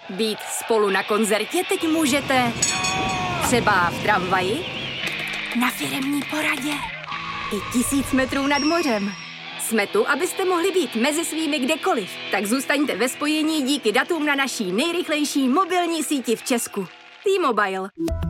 Být spolu na koncertě teď můžete třeba v tramvaji, na firemní poradě i 1000 metrů nad mořem. Jsme tu, abyste mohli být mezi svými kdekoliv. Tak zůstaňte ve spojení díky datům na naší nejrychlejší mobilní síti v Česku. T-Mobile.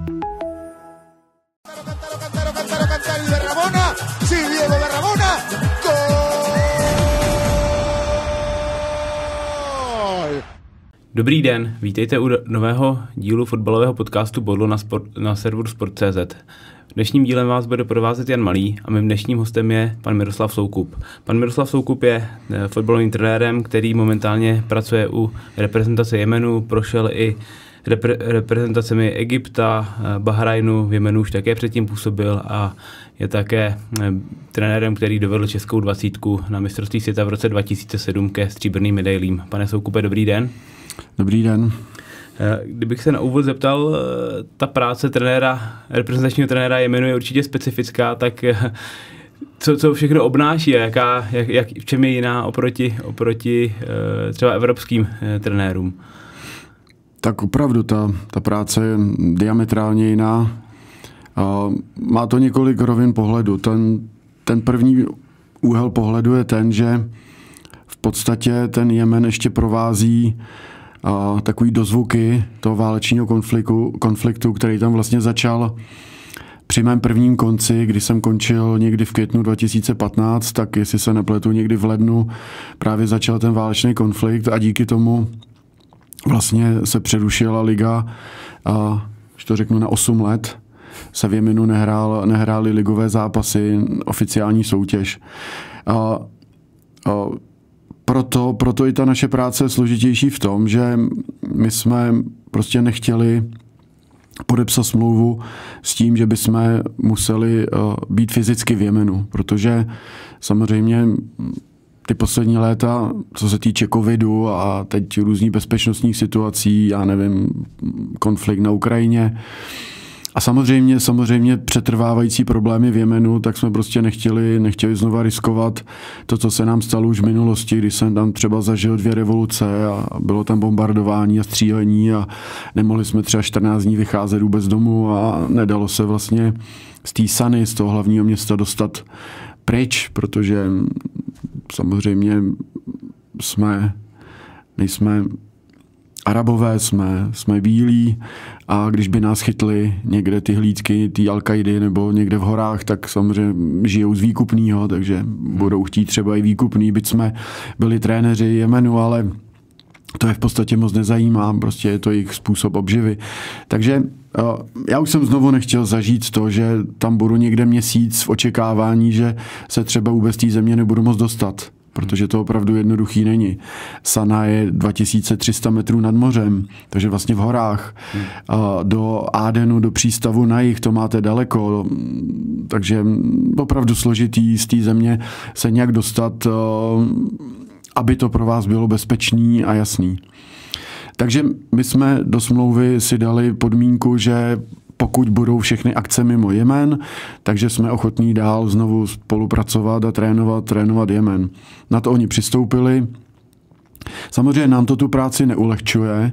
Dobrý den, vítejte u nového dílu fotbalového podcastu Bodlo na serveru Sport.cz. V dnešním dílem vás bude provázet Jan Malý a mým dnešním hostem je pan Miroslav Soukup. Pan Miroslav Soukup je fotbalovým trenérem, který momentálně pracuje u reprezentace Jemenu, prošel i reprezentacemi Egypta, Bahrajnu, v Jemenu už také předtím působil a je také trenérem, který dovedl českou 20 na mistrovství světa v roce 2007 ke stříbrným medailím. Pane Soukupe, dobrý den. Dobrý den. Kdybych se na úvod zeptal, ta práce reprezentačního trenéra Jemenu je určitě specifická, tak co všechno obnáší a v čem je jiná oproti třeba evropským trenérům? Tak opravdu ta práce je diametrálně jiná. Má to několik rovin pohledu. Ten první úhel pohledu je ten, že v podstatě ten Jemen ještě provází takový dozvuky toho válečního konfliktu, který tam vlastně začal při mém prvním konci, kdy jsem končil někdy v květnu 2015, tak jestli se nepletu, někdy v lednu právě začal ten válečný konflikt a díky tomu vlastně se přerušila liga, že to řeknu, na 8 let. Se v Jemenu nehrály ligové zápasy, oficiální soutěž. Proto i ta naše práce je složitější v tom, že my jsme prostě nechtěli podepsat smlouvu s tím, že bychom museli být fyzicky v Jemenu, protože samozřejmě ty poslední léta, co se týče covidu a teď různých bezpečnostních situací, já nevím, konflikt na Ukrajině a samozřejmě přetrvávající problémy v Jemenu, tak jsme prostě nechtěli znova riskovat to, co se nám stalo už v minulosti, když jsem tam třeba zažil 2 revoluce a bylo tam bombardování a střílení a nemohli jsme třeba 14 dní vycházet vůbec domů a nedalo se vlastně z té Sany, z toho hlavního města dostat pryč, protože samozřejmě nejsme Arabové, jsme bílí a když by nás chytli někde ty hlídky, ty Al-Kaidy nebo někde v horách, tak samozřejmě žijou z výkupného, takže budou chtít třeba i výkupný, byť jsme byli trenéři Jemenu, ale to je v podstatě moc nezajímá, prostě je to jejich způsob obživy. Takže já už jsem znovu nechtěl zažít to, že tam budu někde měsíc v očekávání, že se třeba vůbec té země nebudu moc dostat, protože to opravdu jednoduchý není. Sana je 2300 metrů nad mořem, takže vlastně v horách. Do Adenu, do přístavu na jih to máte daleko, takže opravdu složitý z té země se nějak dostat, aby to pro vás bylo bezpečný a jasný. Takže my jsme do smlouvy si dali podmínku, že pokud budou všechny akce mimo Jemen, takže jsme ochotní dál znovu spolupracovat a trénovat Jemen. Na to oni přistoupili. Samozřejmě nám to tu práci neulehčuje,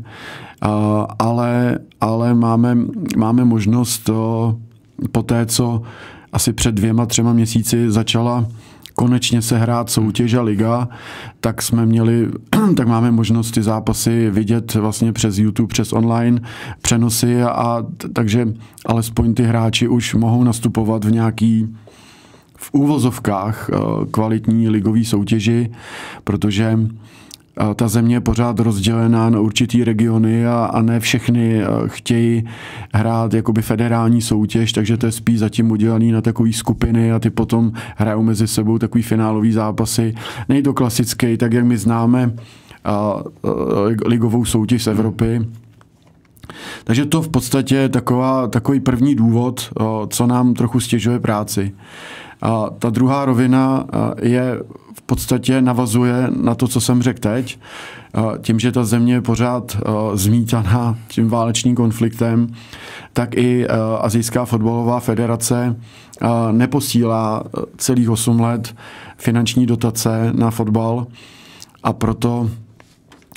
ale máme možnost po té, co asi před 2-3 měsíci začala konečně se hrát soutěž a liga, tak máme možnost ty zápasy vidět vlastně přes YouTube, přes online přenosy takže alespoň ty hráči už mohou nastupovat v nějaký v úvozovkách kvalitní ligové soutěži, protože ta země je pořád rozdělená na určitý regiony a ne všechny chtějí hrát jakoby federální soutěž, takže to je spíš zatím udělaný na takový skupiny a ty potom hrajou mezi sebou takový finálový zápasy. Není to klasický, tak jak my známe ligovou soutěž z Evropy. Takže to v podstatě je takový první důvod, co nám trochu stěžuje práci. A ta druhá rovina je v podstatě navazuje na to, co jsem řekl teď. Tím, že ta země je pořád zmítaná tím válečným konfliktem, tak i Asijská fotbalová federace neposílá celých 8 let finanční dotace na fotbal a proto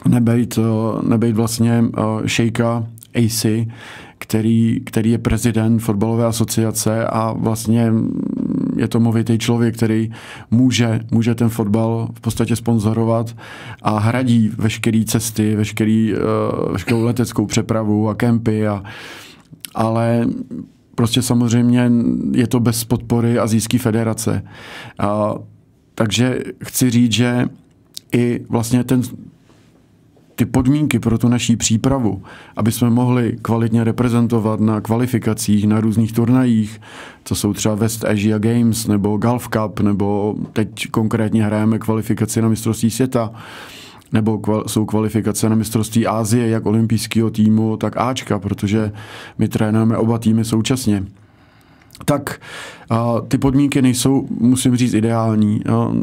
nebejt vlastně šejka AC, který je prezident fotbalové asociace a vlastně je to movitý člověk, který může ten fotbal v podstatě sponzorovat a hradí veškeré cesty, veškerou leteckou přepravu a kempy, ale prostě samozřejmě je to bez podpory Asijské federace. Takže chci říct, že i vlastně ty podmínky pro tu naší přípravu, aby jsme mohli kvalitně reprezentovat na kvalifikacích, na různých turnajích, co jsou třeba West Asia Games nebo Gulf Cup, nebo teď konkrétně hrajeme kvalifikaci na mistrovství světa, nebo jsou kvalifikace na mistrovství Asie, jak olympijského týmu, tak Ačka, protože my trénujeme oba týmy současně. Tak ty podmínky nejsou, musím říct, ideální.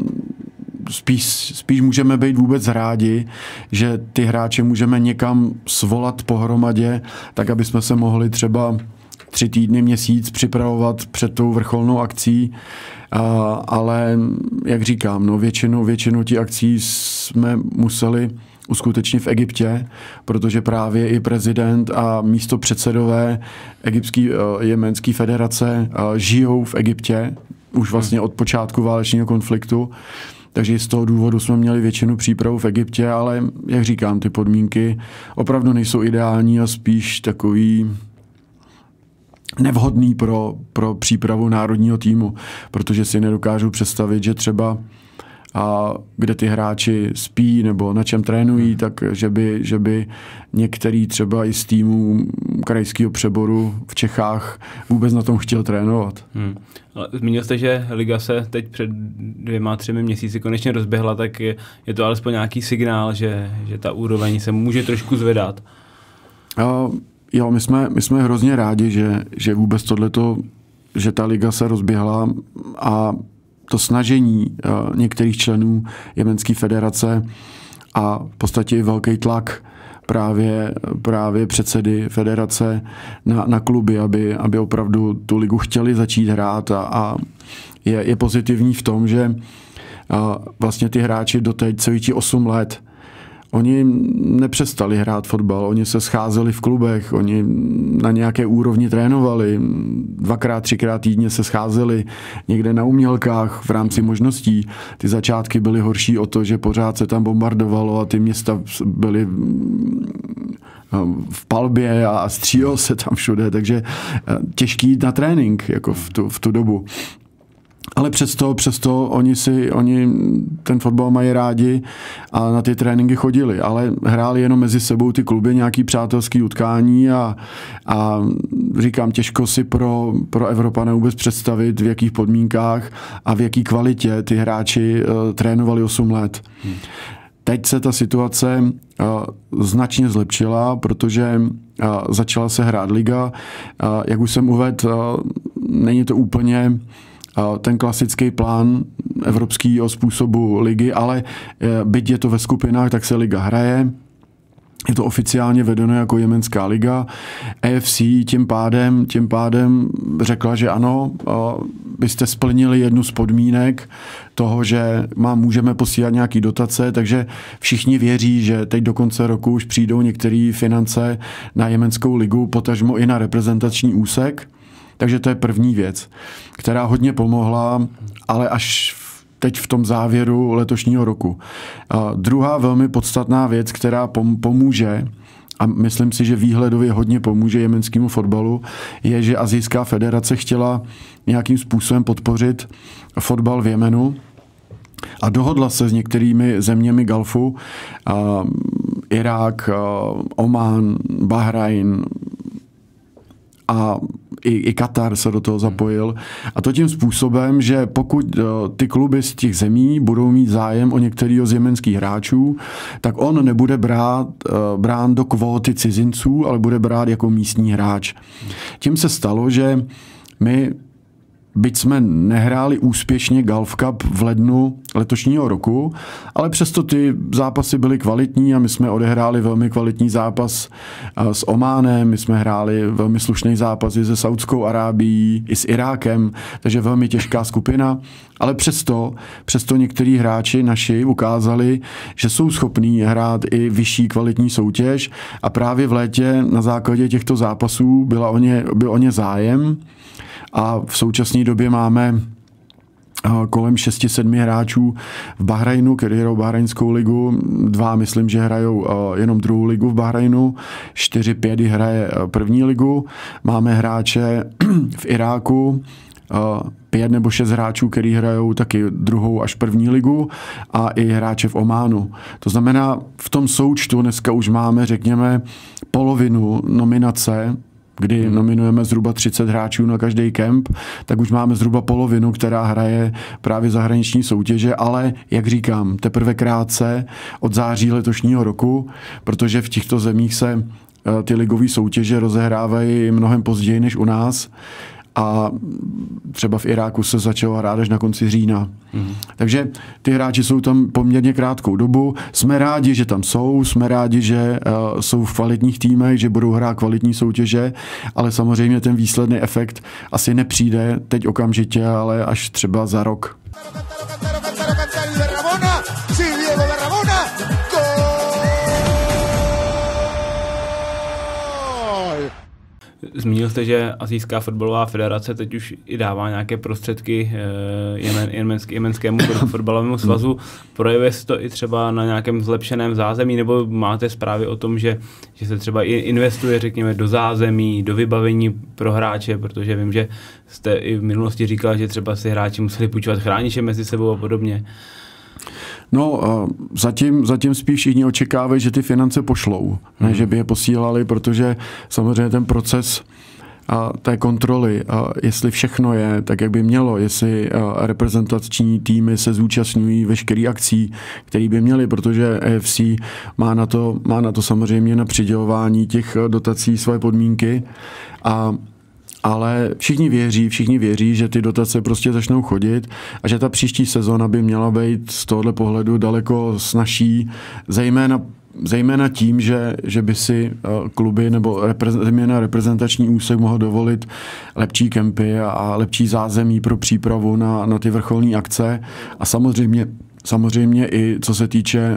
Spíš můžeme být vůbec rádi, že ty hráče můžeme někam svolat pohromadě, tak aby jsme se mohli třeba 3 týdny, měsíc připravovat před tou vrcholnou akcí, ale jak říkám, většinu těch akcí jsme museli uskutečnit v Egyptě, protože právě i prezident a místopředsedové egyptské jemenské federace žijou v Egyptě, už vlastně od počátku válečného konfliktu. Takže z toho důvodu jsme měli většinu přípravu v Egyptě, ale jak říkám, ty podmínky opravdu nejsou ideální a spíš takový nevhodný pro přípravu národního týmu, protože si nedokážu představit, že třeba kde ty hráči spí nebo na čem trénují, tak že by některý třeba i z týmů krajského přeboru v Čechách vůbec na tom chtěl trénovat. Ale zmínil jste, že liga se teď před 2-3 měsíci konečně rozběhla, tak je to alespoň nějaký signál, že ta úroveň se může trošku zvedat? Jo, my jsme hrozně rádi, že vůbec tohleto, že ta liga se rozběhla a to snažení některých členů Jemenské federace a v podstatě i velký tlak právě předsedy federace na kluby, aby opravdu tu ligu chtěli začít hrát a je pozitivní v tom, že vlastně ty hráči doteď celých 8 let oni nepřestali hrát fotbal, oni se scházeli v klubech, oni na nějaké úrovni trénovali, 2x, 3x týdně se scházeli někde na umělkách v rámci možností. Ty začátky byly horší o to, že pořád se tam bombardovalo a ty města byly v palbě a střílelo se tam všude, takže těžký jít na trénink jako v tu dobu. Ale přesto oni ten fotbal mají rádi a na ty tréninky chodili, ale hráli jenom mezi sebou ty kluby nějaký přátelský utkání a říkám, těžko si pro Evropana vůbec představit, v jakých podmínkách a v jaký kvalitě ty hráči trénovali 8 let. Teď se ta situace značně zlepšila, protože začala se hrát liga. Jak už jsem uvedl, není to úplně ten klasický plán evropského způsobu ligy, ale byť je to ve skupinách, tak se liga hraje. Je to oficiálně vedeno jako Jemenská liga. AFC tím pádem řekla, že ano, byste splnili jednu z podmínek toho, že můžeme posílat nějaký dotace, takže všichni věří, že teď do konce roku už přijdou některé finance na Jemenskou ligu, potažmo i na reprezentační úsek. Takže to je první věc, která hodně pomohla, ale až teď v tom závěru letošního roku. Druhá velmi podstatná věc, která pomůže, a myslím si, že výhledově hodně pomůže jemenskému fotbalu, je, že Asijská federace chtěla nějakým způsobem podpořit fotbal v Jemenu a dohodla se s některými zeměmi Galfu, Irák, Omán, Bahrajn, a i Katar se do toho zapojil. A to tím způsobem, že pokud ty kluby z těch zemí budou mít zájem o některého z jemenských hráčů, tak on nebude brán do kvóty cizinců, ale bude brát jako místní hráč. Tím se stalo, že my byť jsme nehráli úspěšně Gulf Cup v lednu letošního roku, ale přesto ty zápasy byly kvalitní a my jsme odehráli velmi kvalitní zápas s Ománem, my jsme hráli velmi slušný zápas i se Saudskou Arábií, i s Irákem, takže velmi těžká skupina, ale přesto některý hráči naši ukázali, že jsou schopní hrát i vyšší kvalitní soutěž a právě v létě na základě těchto zápasů byl o ně zájem. A v současné době máme kolem 6-7 hráčů v Bahrajnu, kteří hrajou Bahrajnskou ligu. 2, myslím, že hrajou jenom druhou ligu v Bahrajnu. 4-5 hraje první ligu. Máme hráče v Iráku, 5 nebo 6 hráčů, kteří hrajou taky druhou až první ligu a i hráče v Ománu. To znamená, v tom součtu dneska už máme, řekněme, polovinu nominace, kdy nominujeme zhruba 30 hráčů na každý kemp, tak už máme zhruba polovinu, která hraje právě zahraniční soutěže, ale, jak říkám, teprve krátce od září letošního roku, protože v těchto zemích se ty ligové soutěže rozehrávají mnohem později než u nás a třeba v Iráku se začalo hrát až na konci října. Takže ty hráči jsou tam poměrně krátkou dobu. Jsme rádi, že tam jsou, jsme rádi, že jsou v kvalitních týmech, že budou hrát kvalitní soutěže, ale samozřejmě ten výsledný efekt asi nepřijde teď okamžitě, ale až třeba za rok. Zmínil jste, že Asijská fotbalová federace teď už i dává nějaké prostředky jemenskému fotbalovému svazu. Projevuje se to i třeba na nějakém zlepšeném zázemí, nebo máte zprávy o tom, že se třeba i investuje, řekněme, do zázemí, do vybavení pro hráče, protože vím, že jste i v minulosti říkal, že třeba si hráči museli půjčovat chrániče mezi sebou a podobně. No, zatím spíš všichni očekávají, že ty finance pošlou, ne, že by je posílali, protože samozřejmě ten proces té kontroly, jestli všechno je tak, jak by mělo, jestli reprezentační týmy se zúčastňují veškerých akcí, které by měly, protože AFC má na to samozřejmě na přidělování těch dotací svoje podmínky ale všichni věří, že ty dotace prostě začnou chodit a že ta příští sezona by měla být z tohohle pohledu daleko snazší, zejména tím, že by si kluby nebo reprezentační úsek mohl dovolit lepší kempy a lepší zázemí pro přípravu na ty vrcholné akce a samozřejmě i co se týče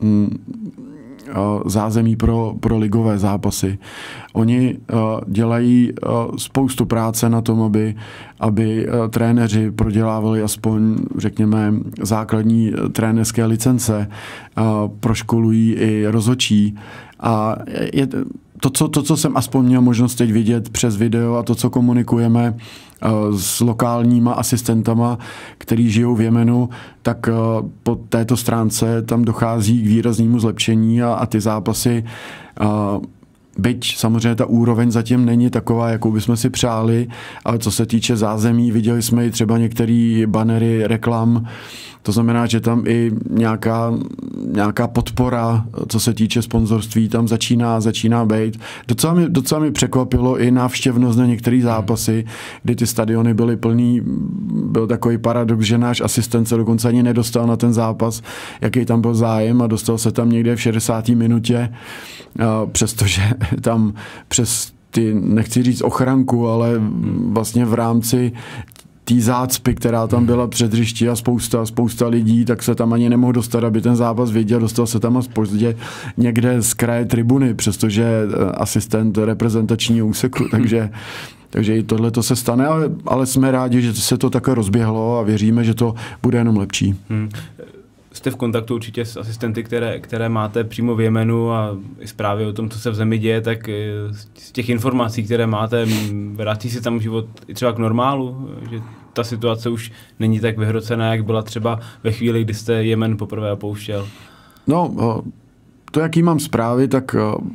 zázemí pro ligové zápasy. Oni dělají spoustu práce na tom, aby trenéři prodělávali aspoň, řekněme, základní trenérské licence, proškolují i rozhodčí a to, co jsem aspoň měl možnost teď vidět přes video a to, co komunikujeme s lokálníma asistentama, který žijou v Jemenu, tak po této stránce tam dochází k výraznému zlepšení a ty zápasy, byť samozřejmě ta úroveň zatím není taková, jakou bychom si přáli, ale co se týče zázemí, viděli jsme i třeba některé banery reklam, to znamená, že tam i nějaká podpora, co se týče sponzorství, tam začíná být. Docela mi překvapilo i návštěvnost na některé zápasy, kdy ty stadiony byly plný. Byl takový paradox, že náš asistent se dokonce ani nedostal na ten zápas, jaký tam byl zájem a dostal se tam někde v 60. minutě, přestože tam přes ty, nechci říct ochranku, ale vlastně v rámci té zácpy, která tam byla před hřišti a spousta lidí, tak se tam ani nemohl dostat, aby ten zápas viděl, dostal se tam až pozdě někde z kraje tribuny, přestože asistent reprezentačního úseku, takže i tohle to se stane, ale jsme rádi, že se to takhle rozběhlo a věříme, že to bude jenom lepší. Jste v kontaktu určitě s asistenty, které máte přímo v Jemenu a i zprávy o tom, co se v zemi děje, tak z těch informací, které máte, vrací se tam život i třeba k normálu, že ta situace už není tak vyhrocená, jak byla třeba ve chvíli, kdy jste Jemen poprvé opouštěl? No, to, jaký mám zprávy, tak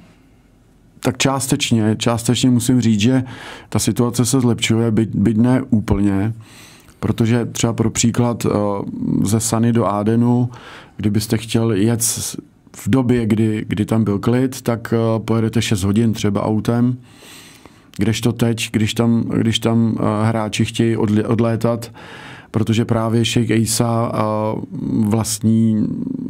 částečně musím říct, že ta situace se zlepšuje, byť ne úplně, protože třeba pro příklad ze Sany do Adenu, kdybyste chtěl jet v době, kdy tam byl klid, tak pojedete 6 hodin třeba autem Kdežto teď, když tam hráči chtějí odlétat, protože právě Sheikh Issa vlastní,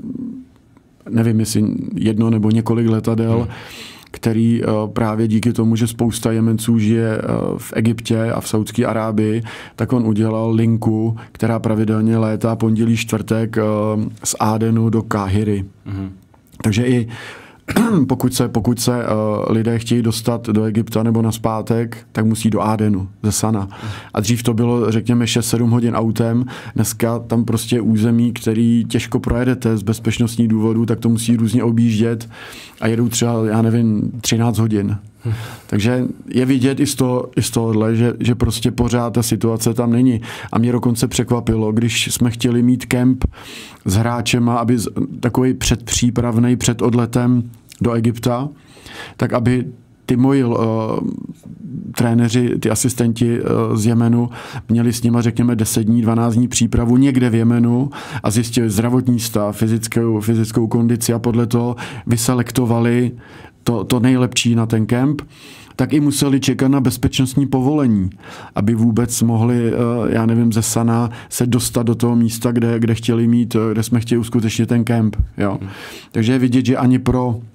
nevím, jestli 1 nebo několik letadel, který právě díky tomu, že spousta Jemenců žije v Egyptě a v Saudské Arábii, tak on udělal linku, která pravidelně létá pondělí, čtvrtek z Adenu do Káhiry. Takže i pokud se lidé chtějí dostat do Egypta nebo nazpátek, tak musí do Adenu, ze Sana. A dřív to bylo, řekněme, 6-7 hodin autem. Dneska tam prostě území, který těžko projedete z bezpečnostních důvodů, tak to musí různě objíždět a jedou třeba, já nevím, 13 hodin. Takže je vidět i z tohohle, že prostě pořád ta situace tam není. A mě dokonce překvapilo, když jsme chtěli mít kemp s hráčema, aby takový předpřípravnej před odletem do Egypta, tak aby ty moji trenéři, ty asistenti z Jemenu měli s nima, řekněme, 10 dní, 12 dní přípravu někde v Jemenu a zjistili zdravotní stav, fyzickou kondici a podle toho vyselektovali to nejlepší na ten kemp, tak i museli čekat na bezpečnostní povolení, aby vůbec mohli, já nevím, ze Sana se dostat do toho místa, kde chtěli mít, kde jsme chtěli uskutečnit ten kemp. Jo. Takže je vidět, že ani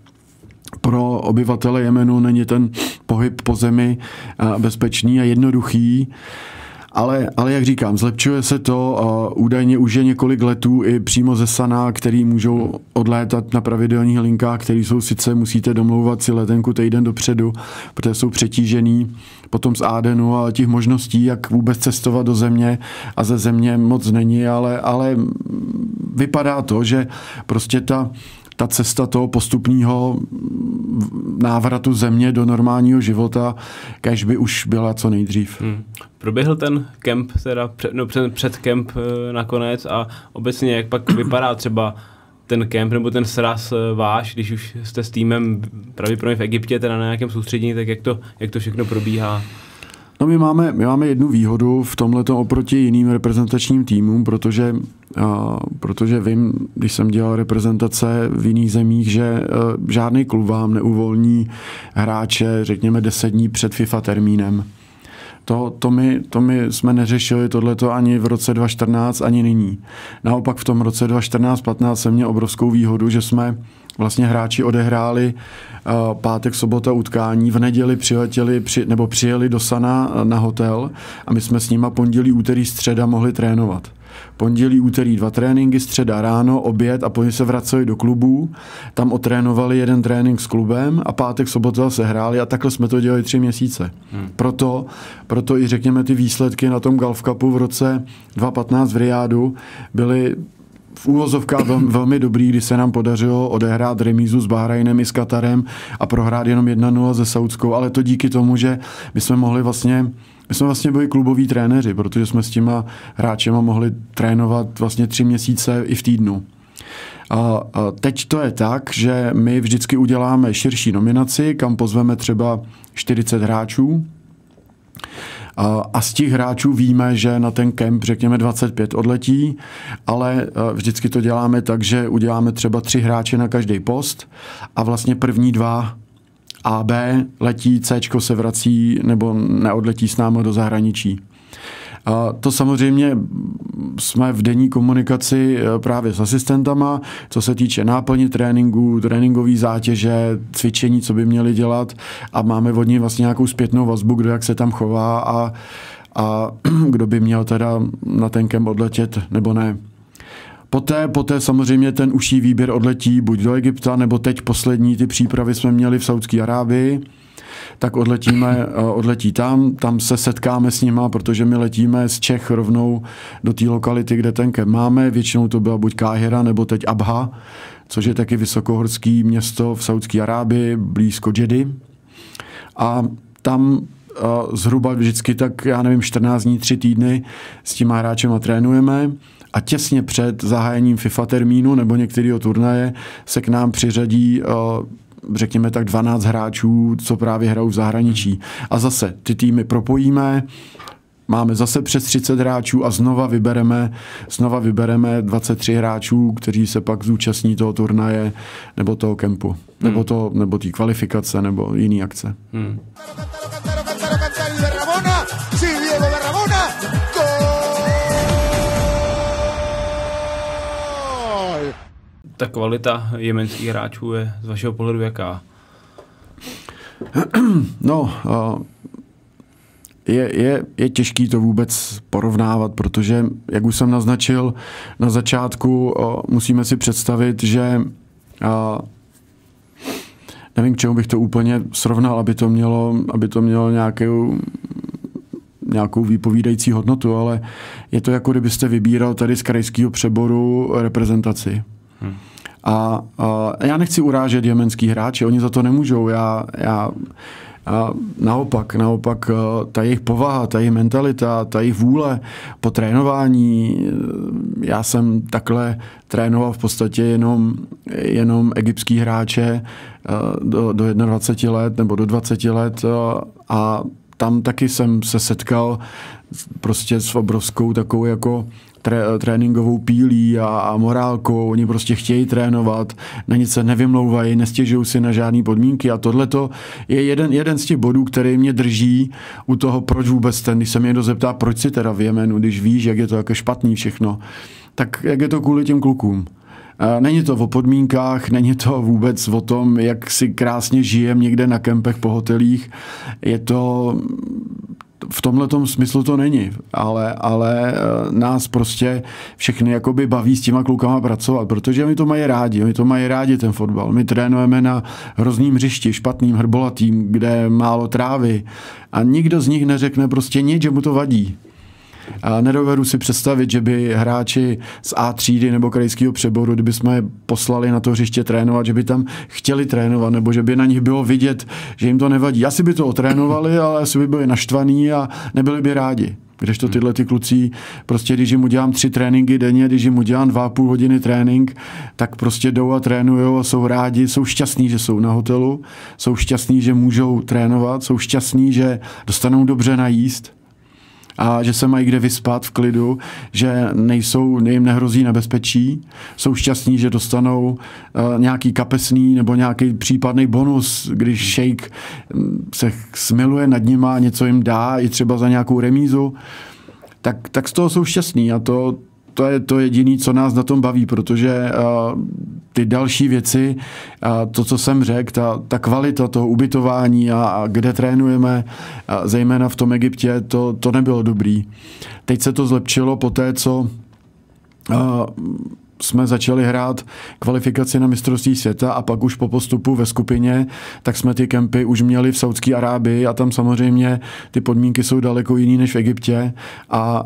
pro obyvatele Jemenu není ten pohyb po zemi bezpečný a jednoduchý. Ale jak říkám, zlepšuje se to, údajně už je několik letů i přímo ze Sana, který můžou odlétat na pravidelných linkách, který jsou sice, musíte domlouvat si letenku týden dopředu, protože jsou přetížený, potom z Adenu a těch možností, jak vůbec cestovat do země a ze země moc není, ale vypadá to, že prostě ta cesta toho postupného návratu země do normálního života, kéž by už byla co nejdřív. Proběhl ten kemp, teda před kemp nakonec a obecně jak pak vypadá třeba ten kemp nebo ten sraz váš, když už jste s týmem pravděpodobně v Egyptě, teda na nějakém soustředění, tak jak to všechno probíhá? No my máme jednu výhodu v tomhletom oproti jiným reprezentačním týmům, protože vím, když jsem dělal reprezentace v jiných zemích, že žádný klub vám neuvolní hráče, řekněme 10 dní před FIFA termínem. To my jsme neřešili tohleto ani v roce 2014, ani nyní. Naopak v tom roce 2014-15 jsem měl obrovskou výhodu, že jsme vlastně hráči odehráli pátek, sobota utkání, v neděli přijeli do Sana na hotel a my jsme s nima pondělí, úterý, středa mohli trénovat. Pondělí, úterý 2 tréninky, středa ráno, oběd a potom se vraceli do klubů. Tam otrénovali 1 trénink s klubem a pátek, sobota se hráli a takhle jsme to dělali 3 měsíce. Proto i řekněme ty výsledky na tom Gulf Cupu v roce 2015 v Rijádu byly v úvozovkách velmi dobrý, kdy se nám podařilo odehrát remízu s Bahrajnem i s Katarem a prohrát jenom 1-0 se Saudskou, ale to díky tomu, že my jsme vlastně byli kluboví trenéři, protože jsme s těma hráčema mohli trénovat vlastně 3 měsíce i v týdnu. A teď to je tak, že my vždycky uděláme širší nominaci, kam pozveme třeba 40 hráčů, a z těch hráčů víme, že na ten kemp, řekněme, 25 odletí, ale vždycky to děláme tak, že uděláme třeba 3 hráče na každý post a vlastně první 2 A, B letí, Cčko se vrací nebo neodletí s námi do zahraničí. A to samozřejmě jsme v denní komunikaci právě s asistentama, co se týče náplně tréninku, tréninkové zátěže, cvičení, co by měli dělat a máme od ní vlastně nějakou zpětnou vazbu, kdo jak se tam chová a kdo by měl teda na ten kemp odletět nebo ne. Poté samozřejmě ten užší výběr odletí buď do Egypta, nebo teď poslední ty přípravy jsme měli v Saudské Arábii, tak odletí tam se setkáme s nima, protože my letíme z Čech rovnou do té lokality, kde ten kemp máme. Většinou to byla buď Káhira, nebo teď Abha, což je taky vysokohorský město v Saudské Arábii, blízko Džedy. A tam zhruba vždycky tak, já nevím, 14 dní, 3 týdny s těma hráčema trénujeme a těsně před zahájením FIFA termínu nebo některého turnaje se k nám přiřadí řekněme tak 12 hráčů, co právě hrajou v zahraničí. A zase ty týmy propojíme, máme zase přes 30 hráčů a znova vybereme 23 hráčů, kteří se pak zúčastní toho turnaje nebo toho kempu, nebo té kvalifikace nebo jiný akce. David Berramona, sí, Diego Berramona, gol! Ta kvalita jemenských hráčů je z vašeho pohledu jaká? No, je těžký to vůbec porovnávat, protože, jak už jsem naznačil na začátku, musíme si představit, že nevím, k čemu bych to úplně srovnal, aby to mělo nějakou výpovídající hodnotu, ale je to jako kdybyste vybíral tady z krajského přeboru reprezentaci. A já nechci urážet jemenský hráči, oni za to nemůžou. Naopak, ta jejich povaha, ta jejich mentalita, ta jejich vůle po trénování, já jsem takhle trénoval v podstatě jenom egyptský hráče do 21 let nebo do 20 let a tam taky jsem se setkal prostě s obrovskou takovou jako tréninkovou pílí a morálkou. Oni prostě chtějí trénovat, na nic se nevymlouvají, nestěžují si na žádné podmínky a tohleto je jeden z těch bodů, který mě drží u toho, proč vůbec když se mě někdo zeptá, proč si teda v Jemenu, když víš, jak je to jako špatný všechno, tak jak je to kvůli těm klukům. Není to o podmínkách, není to vůbec o tom, jak si krásně žijem někde na kempech po hotelích. Je to v tomhletom smyslu to není, ale nás prostě všechny jakoby baví s těma klukama pracovat, protože oni to mají rádi ten fotbal. My trénujeme na hrozným hřišti, špatným, hrbolatým, kde je málo trávy a nikdo z nich neřekne prostě nic, že mu to vadí. A nedovedu si představit, že by hráči z A třídy nebo krajského přeboru, kdyby jsme je poslali na to hřiště trénovat, že by tam chtěli trénovat, nebo že by na nich bylo vidět, že jim to nevadí. Asi by to otrénovali, ale asi by byli naštvaní a nebyli by rádi. Kdežto tyhle ty kluci, prostě když jim udělám 3 tréninky denně, když jim udělám 2,5 hodiny trénink, tak prostě jdou a trénujou a jsou rádi, jsou šťastní, že jsou na hotelu, jsou šťastní, že můžou trénovat, jsou šťastní, že dostanou dobře najíst a že se mají kde vyspat v klidu, že jim nehrozí nebezpečí, jsou šťastní, že dostanou nějaký kapesný nebo nějaký případný bonus, když šejk se smiluje nad nima a něco jim dá, i třeba za nějakou remízu, tak z toho jsou šťastní a to je to jediné, co nás na tom baví, protože ty další věci, to, co jsem řekl, ta kvalita toho ubytování a kde trénujeme, zejména v tom Egyptě, to nebylo dobrý. Teď se to zlepšilo po té, co jsme začali hrát kvalifikaci na mistrovství světa a pak už po postupu ve skupině, tak jsme ty kempy už měli v Saudské Arábii a tam samozřejmě ty podmínky jsou daleko jiný než v Egyptě a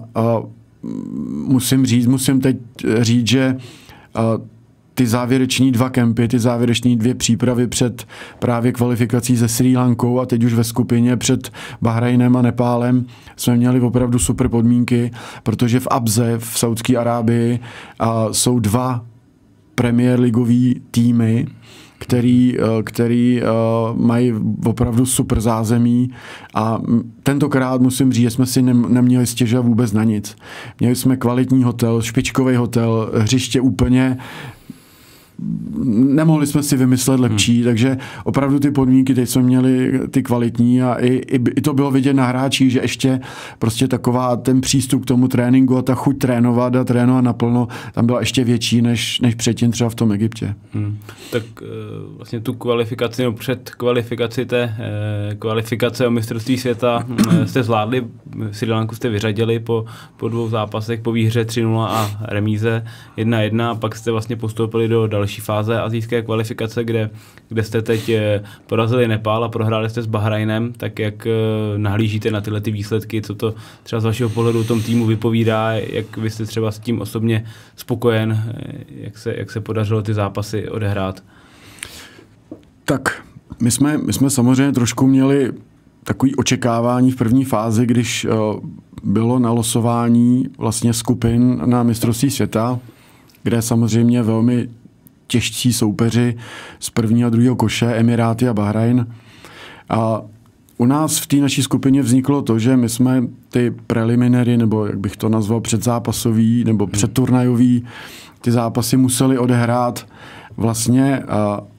musím teď říct, že ty závěreční 2 kempy, ty závěreční 2 přípravy před právě kvalifikací se Srí Lankou a teď už ve skupině před Bahrajnem a Nepálem jsme měli opravdu super podmínky, protože v Abze v Saudské Arábii jsou 2 Premier ligový týmy, který mají opravdu super zázemí a tentokrát musím říct, že jsme si neměli stěžovat vůbec na nic. Měli jsme kvalitní hotel, špičkový hotel, hřiště úplně nemohli jsme si vymyslet lepší, takže opravdu ty podmínky teď jsme měli ty kvalitní a i to bylo vidět na hráčích, že ještě prostě taková ten přístup k tomu tréninku a ta chuť trénovat a trénovat naplno tam byla ještě větší než předtím třeba v tom Egyptě. Tak vlastně tu kvalifikaci, no před kvalifikaci kvalifikace o mistrovství světa jste zvládli, Srí Lanku jste vyřadili po 2 zápasech, po výhře 3-0 a remíze 1-1 a pak jste vlastně postoupili do další fáze asijské kvalifikace, kde jste teď porazili Nepál a prohráli jste s Bahrajnem, tak jak nahlížíte na tyhle ty výsledky, co to třeba z vašeho pohledu tom týmu vypovídá, jak vy jste třeba s tím osobně spokojen, jak se podařilo ty zápasy odehrát? Tak, my jsme samozřejmě trošku měli takový očekávání v první fázi, když bylo na losování vlastně skupin na mistrovství světa, kde samozřejmě velmi těžcí soupeři z prvního a druhého koše, Emiráty a Bahrajn. A u nás v té naší skupině vzniklo to, že my jsme ty preliminary, nebo jak bych to nazval, předzápasový nebo předturnajový, ty zápasy museli odehrát vlastně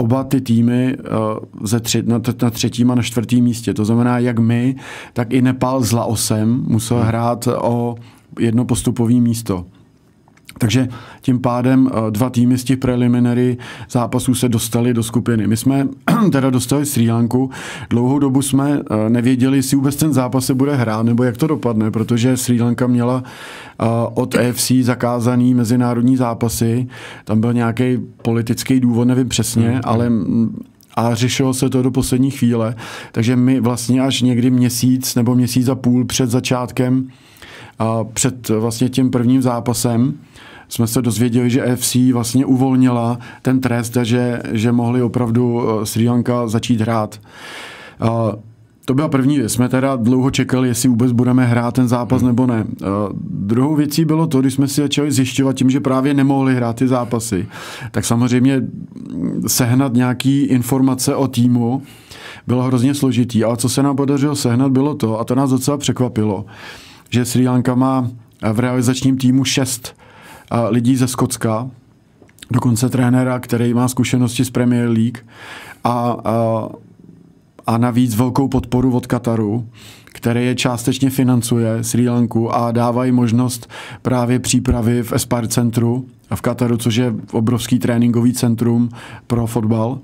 oba ty týmy na třetím a na čtvrtém místě. To znamená, jak my, tak i Nepál s Laosem musel hrát o jedno postupové místo. Takže tím pádem 2 týmy z těch preliminary zápasů se dostali do skupiny. My jsme teda dostali Srí Lanku. Dlouhou dobu jsme nevěděli, jestli vůbec ten zápas se bude hrát, nebo jak to dopadne, protože Srí Lanka měla od AFC zakázaný mezinárodní zápasy. Tam byl nějaký politický důvod, nevím přesně, a řešilo se to do poslední chvíle. Takže my vlastně až někdy měsíc nebo měsíc a půl před začátkem, před vlastně tím prvním zápasem, jsme se dozvěděli, že AFC vlastně uvolnila ten trest a že mohli opravdu Srí Lanka začít hrát. To byla první věc. Jsme teda dlouho čekali, jestli vůbec budeme hrát ten zápas nebo ne. Druhou věcí bylo to, když jsme si začali zjišťovat tím, že právě nemohli hrát ty zápasy, tak samozřejmě sehnat nějaký informace o týmu bylo hrozně složitý. Ale co se nám podařilo sehnat, bylo to, a to nás docela překvapilo, že Srí Lanka má v realizačním týmu 6 lidí ze Skotska, dokonce trenéra, který má zkušenosti z Premier League a navíc velkou podporu od Kataru, který je částečně financuje Srí Lanku a dávají možnost právě přípravy v Aspire centru v Kataru, což je obrovský tréninkový centrum pro fotbal.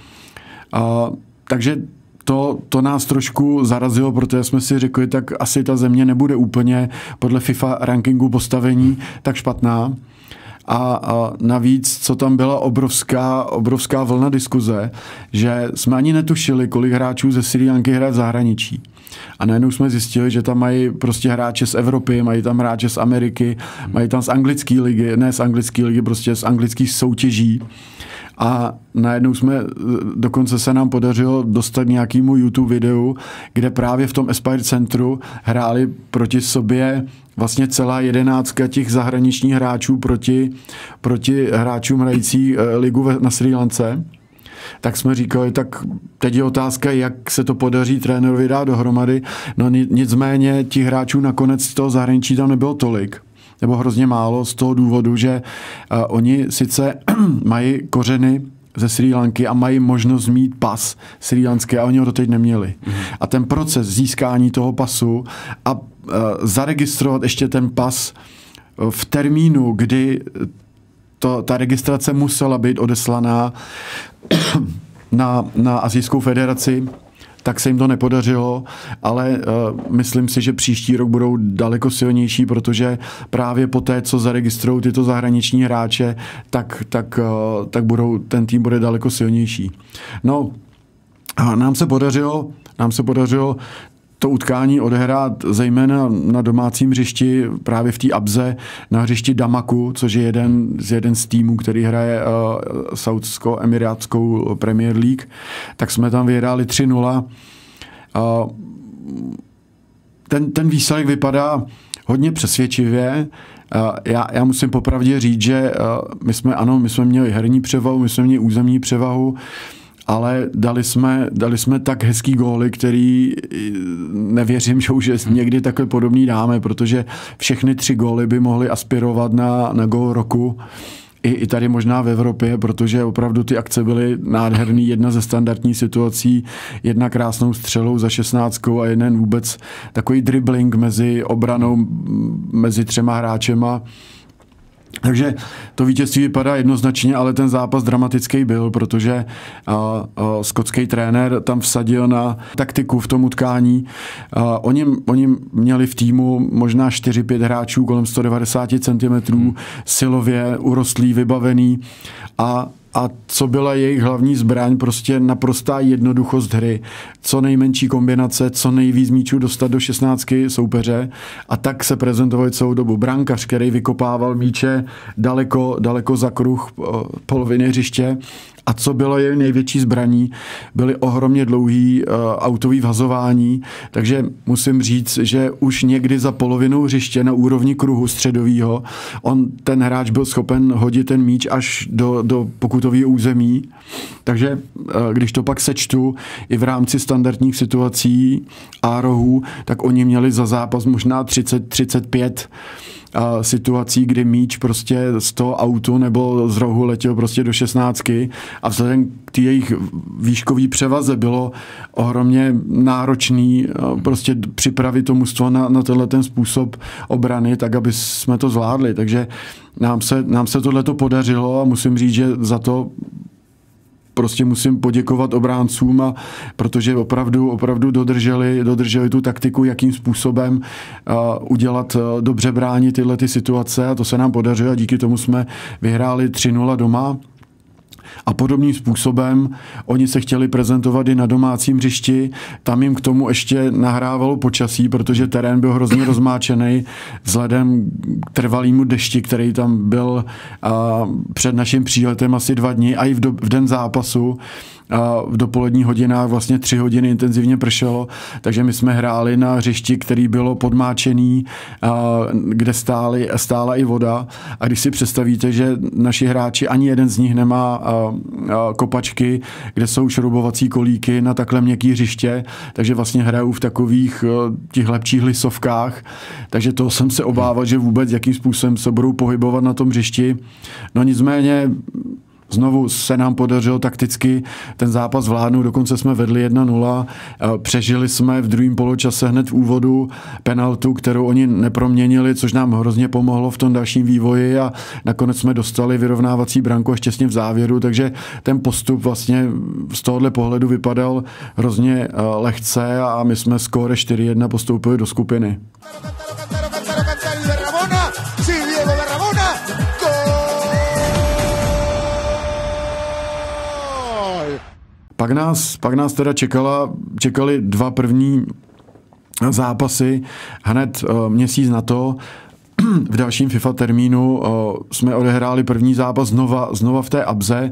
Takže to nás trošku zarazilo, protože jsme si řekli, tak asi ta země nebude úplně podle FIFA rankingu postavení tak špatná. A navíc, co tam byla obrovská vlna diskuze, že jsme ani netušili, kolik hráčů ze Srí Lanky hraje v zahraničí. A najednou jsme zjistili, že tam mají prostě hráče z Evropy, mají tam hráče z Ameriky, mají tam z anglické ligy, ne z anglické ligy, prostě z anglických soutěží. A najednou dokonce se nám podařilo dostat nějakému YouTube videu, kde právě v tom Aspire centru hráli proti sobě vlastně celá 11 těch zahraničních hráčů proti hráčům hrající ligu na Srí Lance. Tak jsme říkali, tak teď je otázka, jak se to podaří trenérovi dát dohromady. No nicméně těch hráčů nakonec z toho zahraničí tam nebylo tolik. Nebo hrozně málo z toho důvodu, že oni sice mají kořeny ze Srí Lanky a mají možnost mít pas srílanský a oni ho doteď neměli. A ten proces získání toho pasu a zaregistrovat ještě ten pas v termínu, kdy ta registrace musela být odeslaná na Asijskou federaci, tak se jim to nepodařilo, ale myslím si, že příští rok budou daleko silnější, protože právě po té, co zaregistrují tyto zahraniční hráče, tak ten tým bude daleko silnější. No, nám se podařilo to utkání odehrát zejména na domácím hřišti, právě v té Abze, na hřišti Damaku, což je jeden z týmů, který hraje Saúdsko-emirátskou Premier League, tak jsme tam vyhráli 3-0. Ten výsledek vypadá hodně přesvědčivě. Já musím popravdě říct, že my jsme měli herní převahu, my jsme měli územní převahu, ale dali jsme tak hezký góly, který nevěřím, že už někdy takhle podobný dáme, protože všechny 3 góly by mohly aspirovat na gól roku. I tady možná v Evropě, protože opravdu ty akce byly nádherný. Jedna ze standardních situací, jedna krásnou střelou za 16 a jeden vůbec takový dribbling mezi obranou, mezi 3 hráčema. Takže to vítězství vypadá jednoznačně, ale ten zápas dramatický byl, protože skotský trenér tam vsadil na taktiku v tom utkání. Oni měli v týmu možná 4-5 hráčů kolem 190 cm, silově urostlý, vybavený a co byla jejich hlavní zbraň, prostě naprostá jednoduchost hry. Co nejmenší kombinace, co nejvíc míčů dostat do 16 soupeře a tak se prezentovali celou dobu. Brankař, který vykopával míče daleko za kruh poloviny hřiště. A co bylo její největší zbraní, byly ohromně dlouhý autový vhazování, takže musím říct, že už někdy za polovinou hřiště na úrovni kruhu středovýho, ten hráč byl schopen hodit ten míč až do pokutového území. Takže když to pak sečtu i v rámci standardních situací a rohů, tak oni měli za zápas možná 30-35 situací, kdy míč prostě z toho autu nebo z rohu letěl prostě do 16 a vzhledem k té jejich výškový převaze bylo ohromně náročný prostě připravit to mužstvo na tenhle ten způsob obrany, tak aby jsme to zvládli. Takže nám se tohleto podařilo a musím říct, že za to prostě musím poděkovat obráncům, protože opravdu dodrželi tu taktiku, jakým způsobem udělat dobře bránit tyhle ty situace a to se nám podařilo a díky tomu jsme vyhráli 3-0 doma. A podobným způsobem oni se chtěli prezentovat i na domácím hřišti. Tam jim k tomu ještě nahrávalo počasí, protože terén byl hrozně rozmáčený vzhledem k trvalýmu dešti, který tam byl před naším příletem asi 2 dny a i v den zápasu. V dopoledních hodinách vlastně 3 hodiny intenzivně pršelo, takže my jsme hráli na hřišti, který bylo podmáčený, kde stála i voda. A když si představíte, že naši hráči, ani jeden z nich nemá kopačky, kde jsou šroubovací kolíky na takhle měkký hřiště, takže vlastně hrajou v takových těch lepších lisovkách. Takže toho jsem se obával, že vůbec jakým způsobem se budou pohybovat na tom hřišti. No nicméně znovu se nám podařilo takticky ten zápas zvládnout, dokonce jsme vedli 1-0, přežili jsme v druhém poločase hned v úvodu penaltu, kterou oni neproměnili, což nám hrozně pomohlo v tom dalším vývoji a nakonec jsme dostali vyrovnávací branku až těsně v závěru, takže ten postup vlastně z tohohle pohledu vypadal hrozně lehce a my jsme skóre 4-1 postoupili do skupiny. Pak nás teda čekali 2 první zápasy hned měsíc na to. V dalším FIFA termínu jsme odehráli první zápas znova v té Abze.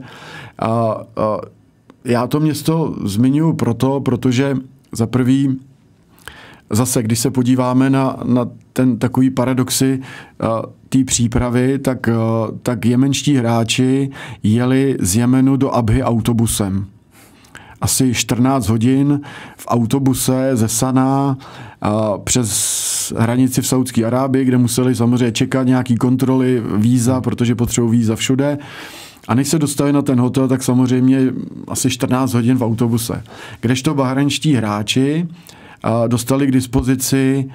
Já to město zmiňuji protože za prvý zase, když se podíváme na ten takový paradoxy té přípravy, tak jemenští hráči jeli z Jemenu do Abhy autobusem. Asi 14 hodin v autobuse ze Saná přes hranici v Saúdské Arábii, kde museli samozřejmě čekat nějaký kontroly, víza, protože potřebují víza všude. A než se dostali na ten hotel, tak samozřejmě asi 14 hodin v autobuse. Kdežto bahrajnští hráči dostali k dispozici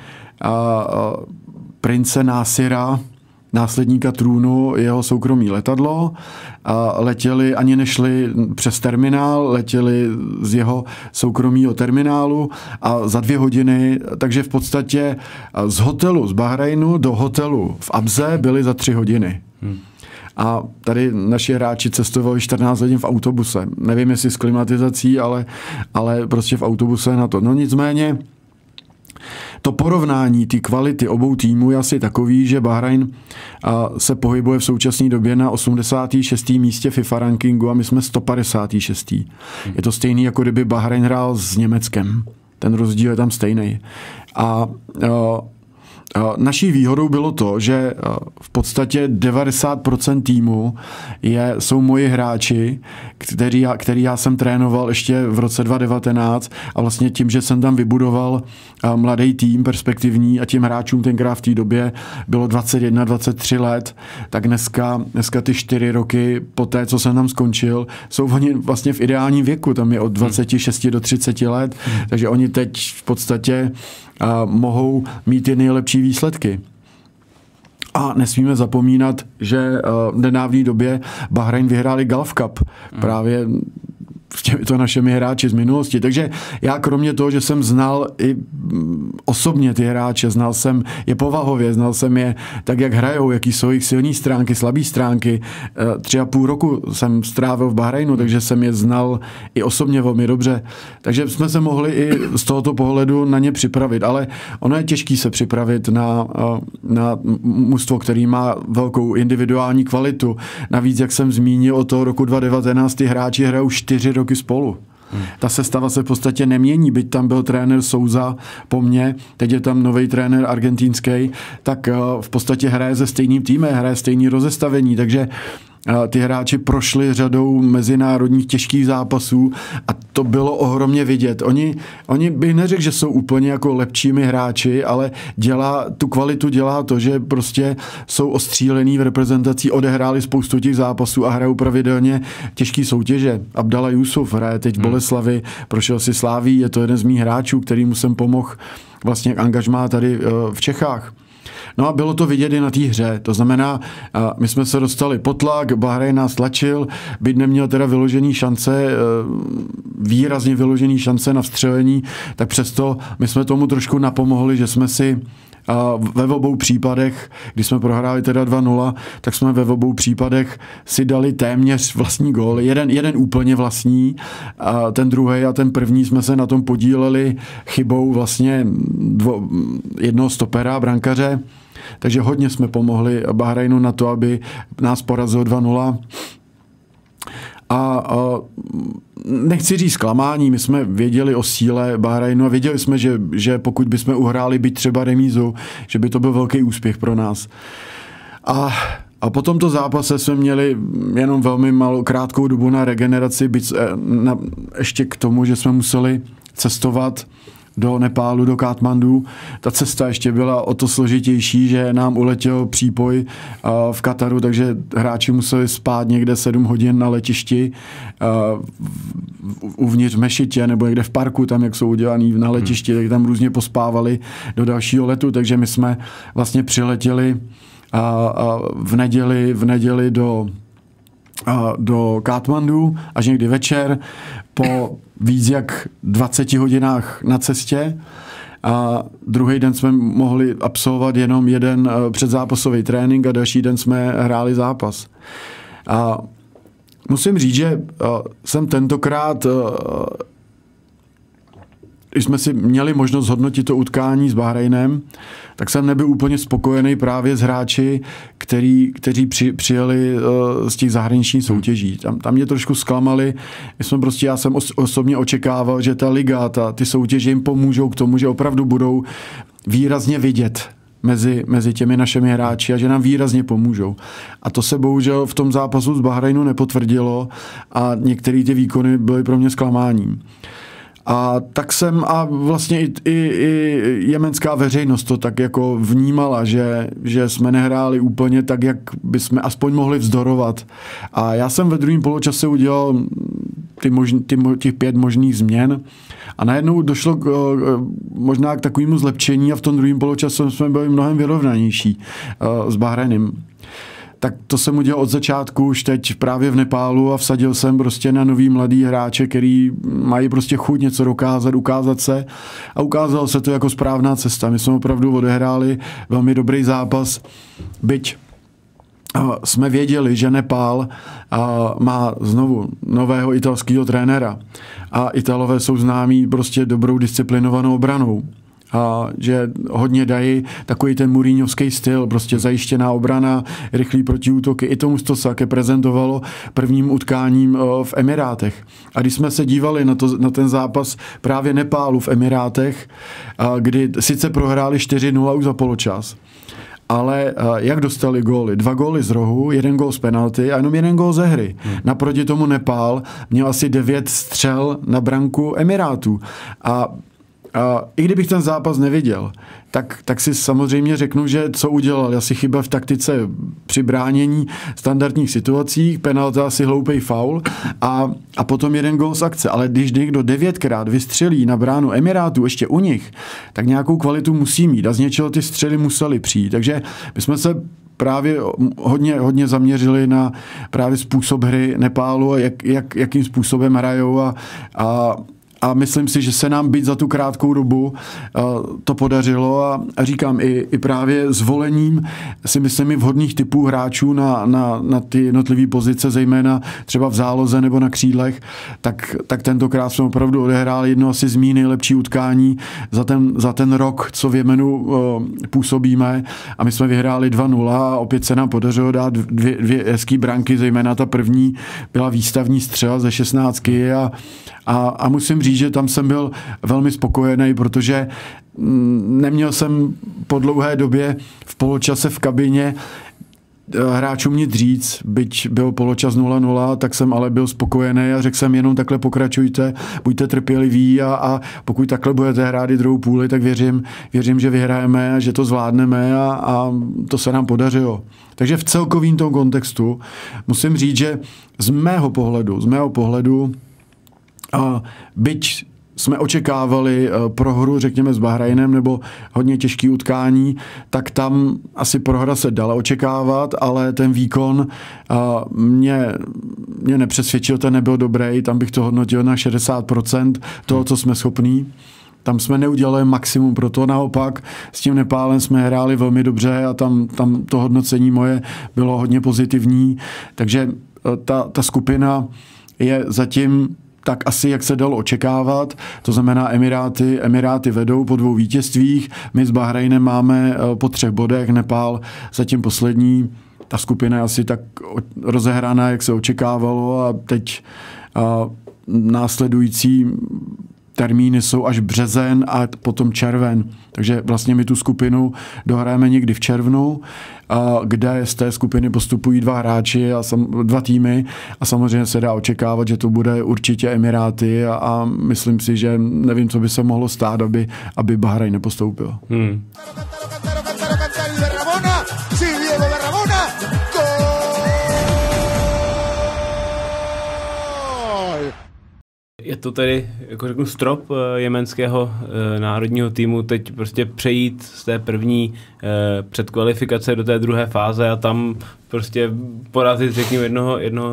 prince Násira, následníka trůnu, jeho soukromý letadlo. Letěli, ani nešli přes terminál, letěli z jeho soukromého terminálu a za 2 hodiny, takže v podstatě z hotelu z Bahrajnu do hotelu v Abze byli za 3 hodiny. A tady naši hráči cestovali 14 hodin v autobuse. Nevím, jestli s klimatizací, ale prostě v autobuse na to. No nicméně to porovnání té kvality obou týmů je asi takový, že Bahrajn se pohybuje v současné době na 86. místě FIFA rankingu a my jsme 156. Je to stejný, jako kdyby Bahrajn hrál s Německem. Ten rozdíl je tam stejný. A naší výhodou bylo to, že v podstatě 90% týmu jsou moji hráči, který já jsem trénoval ještě v roce 2019 a vlastně tím, že jsem tam vybudoval mladý tým perspektivní a těm hráčům tenkrát v té době bylo 21, 23 let, tak dneska ty 4 roky po té, co jsem tam skončil, jsou oni vlastně v ideálním věku, tam je od 26 do 30 let, takže oni teď v podstatě mohou mít ty nejlepší výsledky. A nesmíme zapomínat, že v nedávné době Bahrajn vyhráli Gulf Cup. Právě s těmito našimi hráči z minulosti. Takže já kromě toho, že jsem znal i osobně ty hráče, znal jsem je povahově, znal jsem je tak, jak hrajou, jaký jsou jejich silné stránky, slabé stránky. 3,5 roku jsem strávil v Bahrajnu, takže jsem je znal i osobně velmi dobře. Takže jsme se mohli i z tohoto pohledu na ně připravit. Ale ono je těžké se připravit na mužstvo, který má velkou individuální kvalitu. Navíc, jak jsem zmínil, od toho roku 2019 ty hráči hrajou 4 roky spolu. Ta sestava se v podstatě nemění, byť tam byl trenér Souza po mně, teď je tam nový trenér argentinský, tak v podstatě hraje se stejným týmem, hraje stejný rozestavení, takže ty hráči prošli řadou mezinárodních těžkých zápasů a to bylo ohromně vidět. Oni bych neřekl, že jsou úplně jako lepšími hráči, ale tu kvalitu dělá to, že prostě jsou ostřílení v reprezentaci, odehráli spoustu těch zápasů a hrajou pravidelně těžký soutěže. Abdallah Jusuf hraje teď v Boleslavi, prošel si Sláví, je to jeden z mých hráčů, kterýmu jsem pomohl vlastně angažmá tady v Čechách. No a bylo to vidět i na té hře. To znamená, my jsme se dostali pod tlak, Bahrajn nás tlačil, byť neměl teda vyložený šance, výrazně vyložený šance na vstřelení, tak přesto my jsme tomu trošku napomohli, že jsme si ve obou případech, když jsme prohráli teda 2-0, tak jsme ve obou případech si dali téměř vlastní gól. Jeden úplně vlastní, a ten druhý a ten první jsme se na tom podíleli chybou vlastně jednoho stopera, brankaře. Takže hodně jsme pomohli Bahrajnu na to, aby nás porazil 2-0. A nechci říct zklamání, my jsme věděli o síle Bahrajnu a věděli jsme, že pokud bychom uhráli byť třeba remízu, že by to byl velký úspěch pro nás. A po tomto zápase jsme měli jenom velmi krátkou dobu na regeneraci, byť ještě k tomu, že jsme museli cestovat do Nepálu, do Katmandu. Ta cesta ještě byla o to složitější, že nám uletěl přípoj v Kataru, takže hráči museli spát někde 7 hodin na letišti uvnitř v mešitě nebo někde v parku, tam jak jsou udělaný na letišti, tak tam různě pospávali do dalšího letu, takže my jsme vlastně přiletěli v neděli do Katmandu až někdy večer po víc jak 20 hodinách na cestě a druhý den jsme mohli absolvovat jenom jeden předzápasový trénink a další den jsme hráli zápas. A musím říct, že jsem tentokrát, když jsme si měli možnost zhodnotit to utkání s Bahrajnem, tak jsem nebyl úplně spokojený právě s hráči, kteří přijeli z těch zahraničních soutěží. Tam mě trošku zklamali. Já jsem osobně očekával, že ta liga, ty soutěže jim pomůžou k tomu, že opravdu budou výrazně vidět mezi těmi našimi hráči a že nám výrazně pomůžou. A to se bohužel v tom zápasu z Bahrajnu nepotvrdilo a některé ty výkony byly pro mě zklamáním. A vlastně i jemenská veřejnost to tak jako vnímala, že jsme nehráli úplně tak, jak bychom aspoň mohli vzdorovat. A já jsem ve druhém poločase udělal těch 5 možných změn a najednou došlo možná k takovému zlepšení a v tom druhém poločase jsme byli mnohem vyrovnanější s Bahrajnem. Tak to jsem udělal od začátku už teď právě v Nepálu a vsadil jsem prostě na nový mladý hráče, který mají prostě chuť něco dokázat, ukázat se a ukázalo se to jako správná cesta. My jsme opravdu odehráli velmi dobrý zápas, byť jsme věděli, že Nepál má znovu nového italského trenéra a Italové jsou známí prostě dobrou disciplinovanou obranou. A že hodně dají takový ten Mourinhovský styl, prostě zajištěná obrana, rychlý protiútoky. I tomu to se také prezentovalo prvním utkáním v Emirátech. A když jsme se dívali na ten zápas právě Nepálu v Emirátech, kdy sice prohráli 4-0 už za poločas, ale jak dostali góly? 2 góly z rohu, 1 gól z penalty a jenom 1 gól ze hry. Naproti tomu Nepál měl asi 9 střel na branku Emirátů. A i kdybych ten zápas neviděl, tak si samozřejmě řeknu, že co udělal. Asi chyba v taktice při bránění standardních situacích, penalta, asi hloupej faul a potom 1 gól z akce. Ale když někdo 9krát vystřelí na bránu Emirátů ještě u nich, tak nějakou kvalitu musí mít a z něčeho ty střely musely přijít. Takže my jsme se právě hodně zaměřili na právě způsob hry Nepálu a jakým způsobem hrajou a myslím si, že se nám byť za tu krátkou dobu to podařilo a říkám i právě zvolením si myslím i vhodných typů hráčů na ty jednotlivé pozice, zejména třeba v záloze nebo na křídlech, tak tentokrát jsme opravdu odehráli jedno asi z mých nejlepších utkání za ten rok, co v Jemenu působíme a my jsme vyhráli 2-0 a opět se nám podařilo dát 2 hezký branky, zejména ta první byla výstavní střela ze 16 a musím říct, že tam jsem byl velmi spokojený, protože neměl jsem po dlouhé době v poločase v kabině hráčům nic říct, byť byl poločas 0-0, tak jsem ale byl spokojený a řekl jsem jenom takhle pokračujte, buďte trpěliví a pokud takhle budete hrát i druhou půli, tak věřím, že vyhrajeme a že to zvládneme a to se nám podařilo. Takže v celkovém tom kontextu musím říct, že z mého pohledu byť jsme očekávali prohru, řekněme, s Bahrajnem nebo hodně těžký utkání, tak tam asi prohra se dala očekávat, ale ten výkon mě nepřesvědčil, ten nebyl dobrý, tam bych to hodnotil na 60% toho, co jsme schopní. Tam jsme neudělali maximum pro to, naopak s tím Nepálem jsme hráli velmi dobře a tam to hodnocení moje bylo hodně pozitivní, takže ta skupina je zatím tak asi, jak se dalo očekávat. To znamená, Emiráty vedou po 2 vítězstvích, my s Bahrajnem máme po 3 bodech, Nepál zatím poslední. Ta skupina je asi tak rozehraná, jak se očekávalo a teď následující termíny jsou až březen a potom červen. Takže vlastně my tu skupinu dohrajeme někdy v červnu, kde z té skupiny postupují 2 hráči a 2 týmy a samozřejmě se dá očekávat, že to bude určitě Emiráty a myslím si, že nevím, co by se mohlo stát, aby Bahrajn nepostoupil. Je to tedy, jako řeknu, strop jemenského národního týmu teď prostě přejít z té první předkvalifikace do té druhé fáze a tam prostě porazit, řekněme, jednoho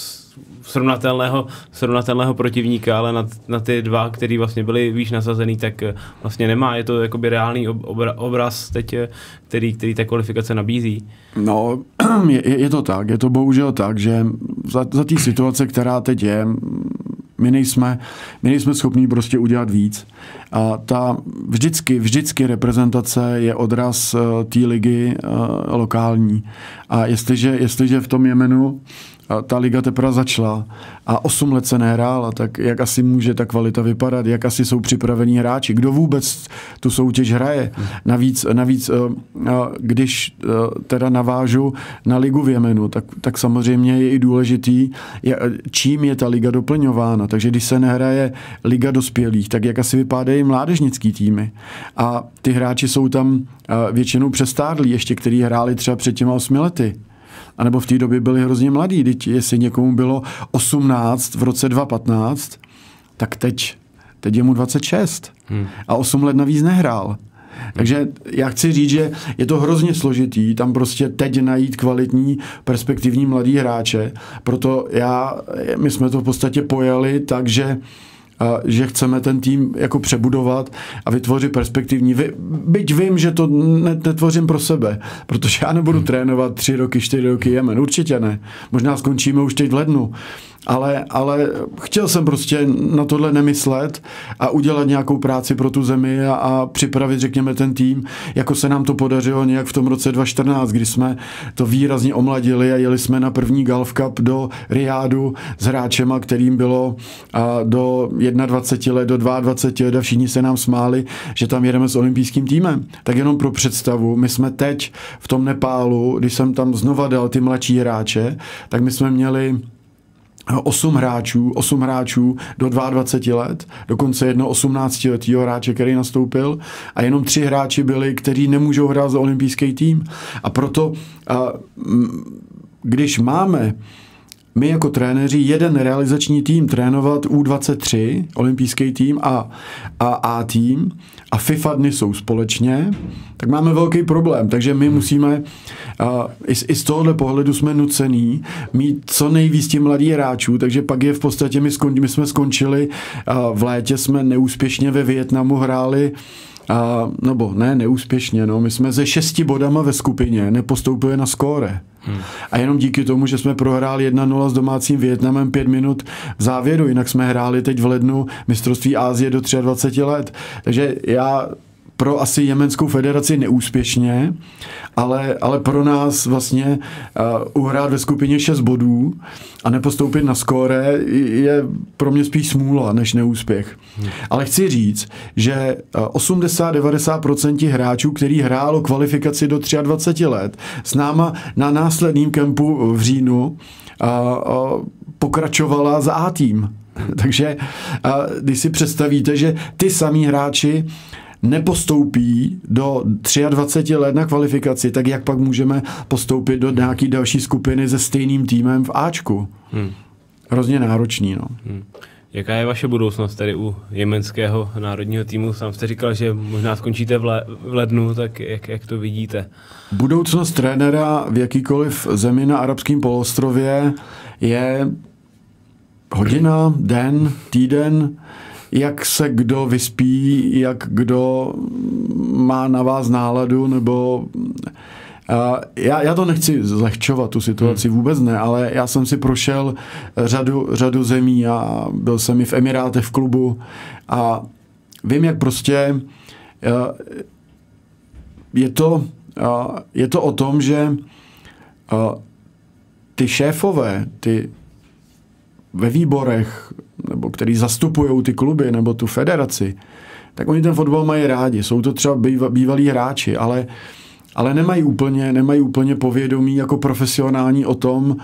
srovnatelného protivníka, ale na ty 2, který vlastně byli výš nasazený, tak vlastně nemá. Je to jakoby reálný obraz teď, který ta kvalifikace nabízí. No, je to tak. Je to bohužel tak, že za té situace, která teď je, my nejsme schopní prostě udělat víc. A ta vždycky reprezentace je odraz té ligy lokální. A jestliže v tom Jemenu ta liga teprve začala a 8 let se nehrála, tak jak asi může ta kvalita vypadat, jak asi jsou připravení hráči, kdo vůbec tu soutěž hraje. Navíc když teda navážu na ligu v Jemenu, tak samozřejmě je i důležitý, čím je ta liga doplňována. Takže když se nehraje liga dospělých, tak jak asi vypadají mládežnický týmy. A ty hráči jsou tam většinou přestárlí, ještě který hráli třeba před těma 8 lety. A nebo v té době byli hrozně mladí. Jestli někomu bylo 18 v roce 2015, tak teď je mu 26. A 8 let navíc nehrál. Takže já chci říct, že je to hrozně složitý tam prostě teď najít kvalitní, perspektivní mladý hráče. Proto my jsme to v podstatě pojali tak, že chceme ten tým jako přebudovat a vytvořit perspektivní. Byť vím, že to netvořím pro sebe, protože já nebudu trénovat 3 roky, 4 roky Jemen. Určitě ne. Možná skončíme už teď v lednu. Ale chtěl jsem prostě na tohle nemyslet a udělat nějakou práci pro tu zemi a připravit, řekněme, ten tým, jako se nám to podařilo nějak v tom roce 2014, kdy jsme to výrazně omladili a jeli jsme na první Gulf Cup do Rijádu s hráčema, kterým bylo do 21 let, do 22 let a všichni se nám smáli, že tam jedeme s olympijským týmem. Tak jenom pro představu, my jsme teď v tom Nepálu, když jsem tam znova dal ty mladší hráče, tak my jsme měli 8 hráčů do 22 let, dokonce jedno 18letého hráče, který nastoupil a jenom 3 hráči byli, kteří nemůžou hrát za olympijský tým. A proto, když máme my jako trenéři jeden realizační tým trénovat U23, olympijský tým a tým a FIFA dny jsou společně, tak máme velký problém. Takže my musíme, i z tohohle pohledu jsme nucený mít co nejvíc tím mladých hráčů, takže pak je v podstatě, my jsme skončili, v létě jsme neúspěšně ve Vietnamu hráli, nebo ne neúspěšně, my jsme se 6 bodama ve skupině nepostoupili na skóre. A jenom díky tomu, že jsme prohráli 1-0 s domácím Vietnamem 5 minut v závěru, jinak jsme hráli teď v lednu mistrovství Asie do 23 let. Takže já pro asi jemenskou federaci neúspěšně, ale pro nás vlastně uhrát ve skupině 6 bodů a nepostoupit na skóre je pro mě spíš smůla než neúspěch. Ale chci říct, že 80-90% hráčů, který hrálo kvalifikaci do 23 let, s náma na následným kempu v říjnu pokračovala za A tým. Takže když si představíte, že ty samý hráči nepostoupí do 23 let na kvalifikaci, tak jak pak můžeme postoupit do nějaký další skupiny se stejným týmem v Ačku? Hrozně náročný, no. Jaká je vaše budoucnost tady u jemenského národního týmu? Sám jste říkal, že možná skončíte v lednu, tak jak to vidíte? Budoucnost trenéra v jakýkoliv zemi na arabském poloostrově je hodina, den, týden, jak se kdo vyspí, jak kdo má na vás náladu, nebo já to nechci zlehčovat, tu situaci vůbec ne, ale já jsem si prošel řadu zemí a byl jsem i v Emirátech v klubu a vím, jak prostě je to o tom, že ty šéfové, ty ve výborech, nebo který zastupují ty kluby, nebo tu federaci, tak oni ten fotbal mají rádi. Jsou to třeba bývalí hráči, ale nemají úplně povědomí jako profesionální o tom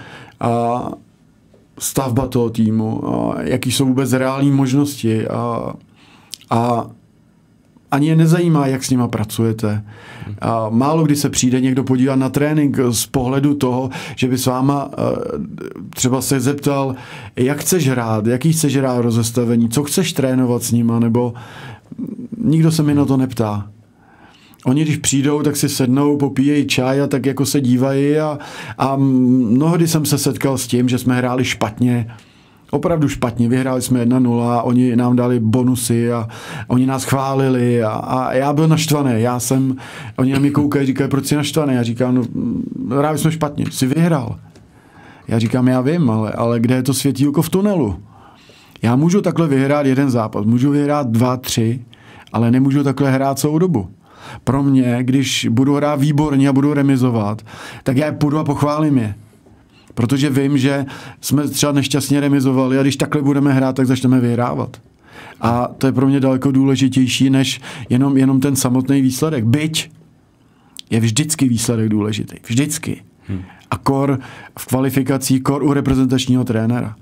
stavba toho týmu, jaký jsou vůbec reální možnosti a ani je nezajímá, jak s nima pracujete. Málo kdy se přijde někdo podívat na trénink z pohledu toho, že by s váma třeba se zeptal, jak chceš hrát, jaký chceš hrát rozestavení, co chceš trénovat s nima, nebo nikdo se mi na to neptá. Oni, když přijdou, tak si sednou, popíjejí čaj a tak jako se dívají a mnohdy jsem se setkal s tím, že jsme hráli špatně, opravdu špatně. Vyhráli jsme 1-0, oni nám dali bonusy a oni nás chválili a já byl naštvaný. Oni na mě koukají, říkají, proč jsi naštvaný? Já říkám, no, hráli jsme špatně, jsi vyhrál. Já říkám, já vím, ale kde je to světýlko v tunelu? Já můžu takhle vyhrát jeden zápas, můžu vyhrát 2, 3, ale nemůžu takhle hrát celou dobu. Pro mě, když budu hrát výborně a budu remizovat, tak já půjdu a pochválím je. Protože vím, že jsme třeba nešťastně remizovali a když takhle budeme hrát, tak začneme vyhrávat. A to je pro mě daleko důležitější, než jenom ten samotný výsledek. Byť je vždycky výsledek důležitý. Vždycky. A kor v kvalifikacích, kor u reprezentačního trenéra.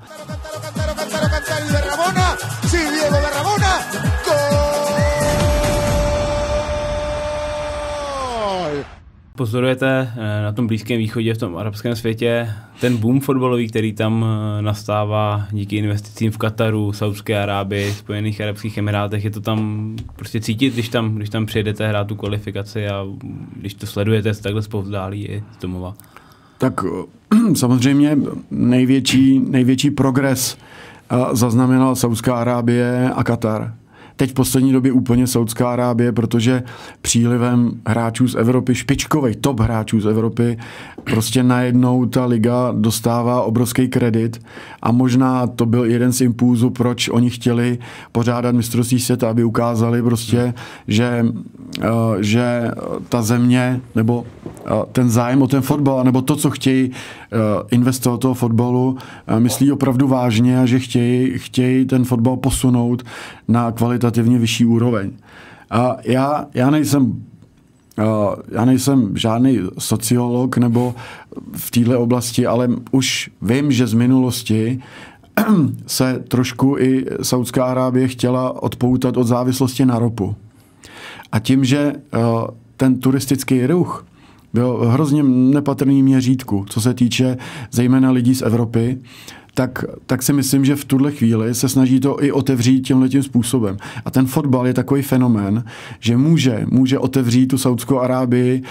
Pozorujete na tom Blízkém východě, v tom arabském světě, ten boom fotbalový, který tam nastává díky investicím v Kataru, Saúdské Arábii, Spojených arabských emirátech, je to tam prostě cítit, když tam přijedete hrát tu kvalifikaci a když to sledujete takhle zpovzdálí i z domova? Tak samozřejmě největší progres zaznamenala Saúdská Arábie a Katar. Teď v poslední době úplně Saúdská Arábie, protože přílivem hráčů z Evropy, špičkových top hráčů z Evropy, prostě najednou ta liga dostává obrovský kredit a možná to byl jeden z impulzů, proč oni chtěli pořádat mistrovství světa, aby ukázali prostě, že ta země nebo ten zájem o ten fotbal, nebo to, co chtějí investovat do toho fotbalu, myslí opravdu vážně a že chtějí ten fotbal posunout na kvalitativně vyšší úroveň. A já nejsem žádný sociolog nebo v této oblasti, ale už vím, že z minulosti se trošku i Saúdská Arábie chtěla odpoutat od závislosti na ropu. A tím, že ten turistický ruch byl v hrozně nepatrným měřítku, co se týče zejména lidí z Evropy, tak si myslím, že v tuhle chvíli se snaží to i otevřít tímhletím způsobem. A ten fotbal je takový fenomén, že může otevřít tu Saúdskou Arábii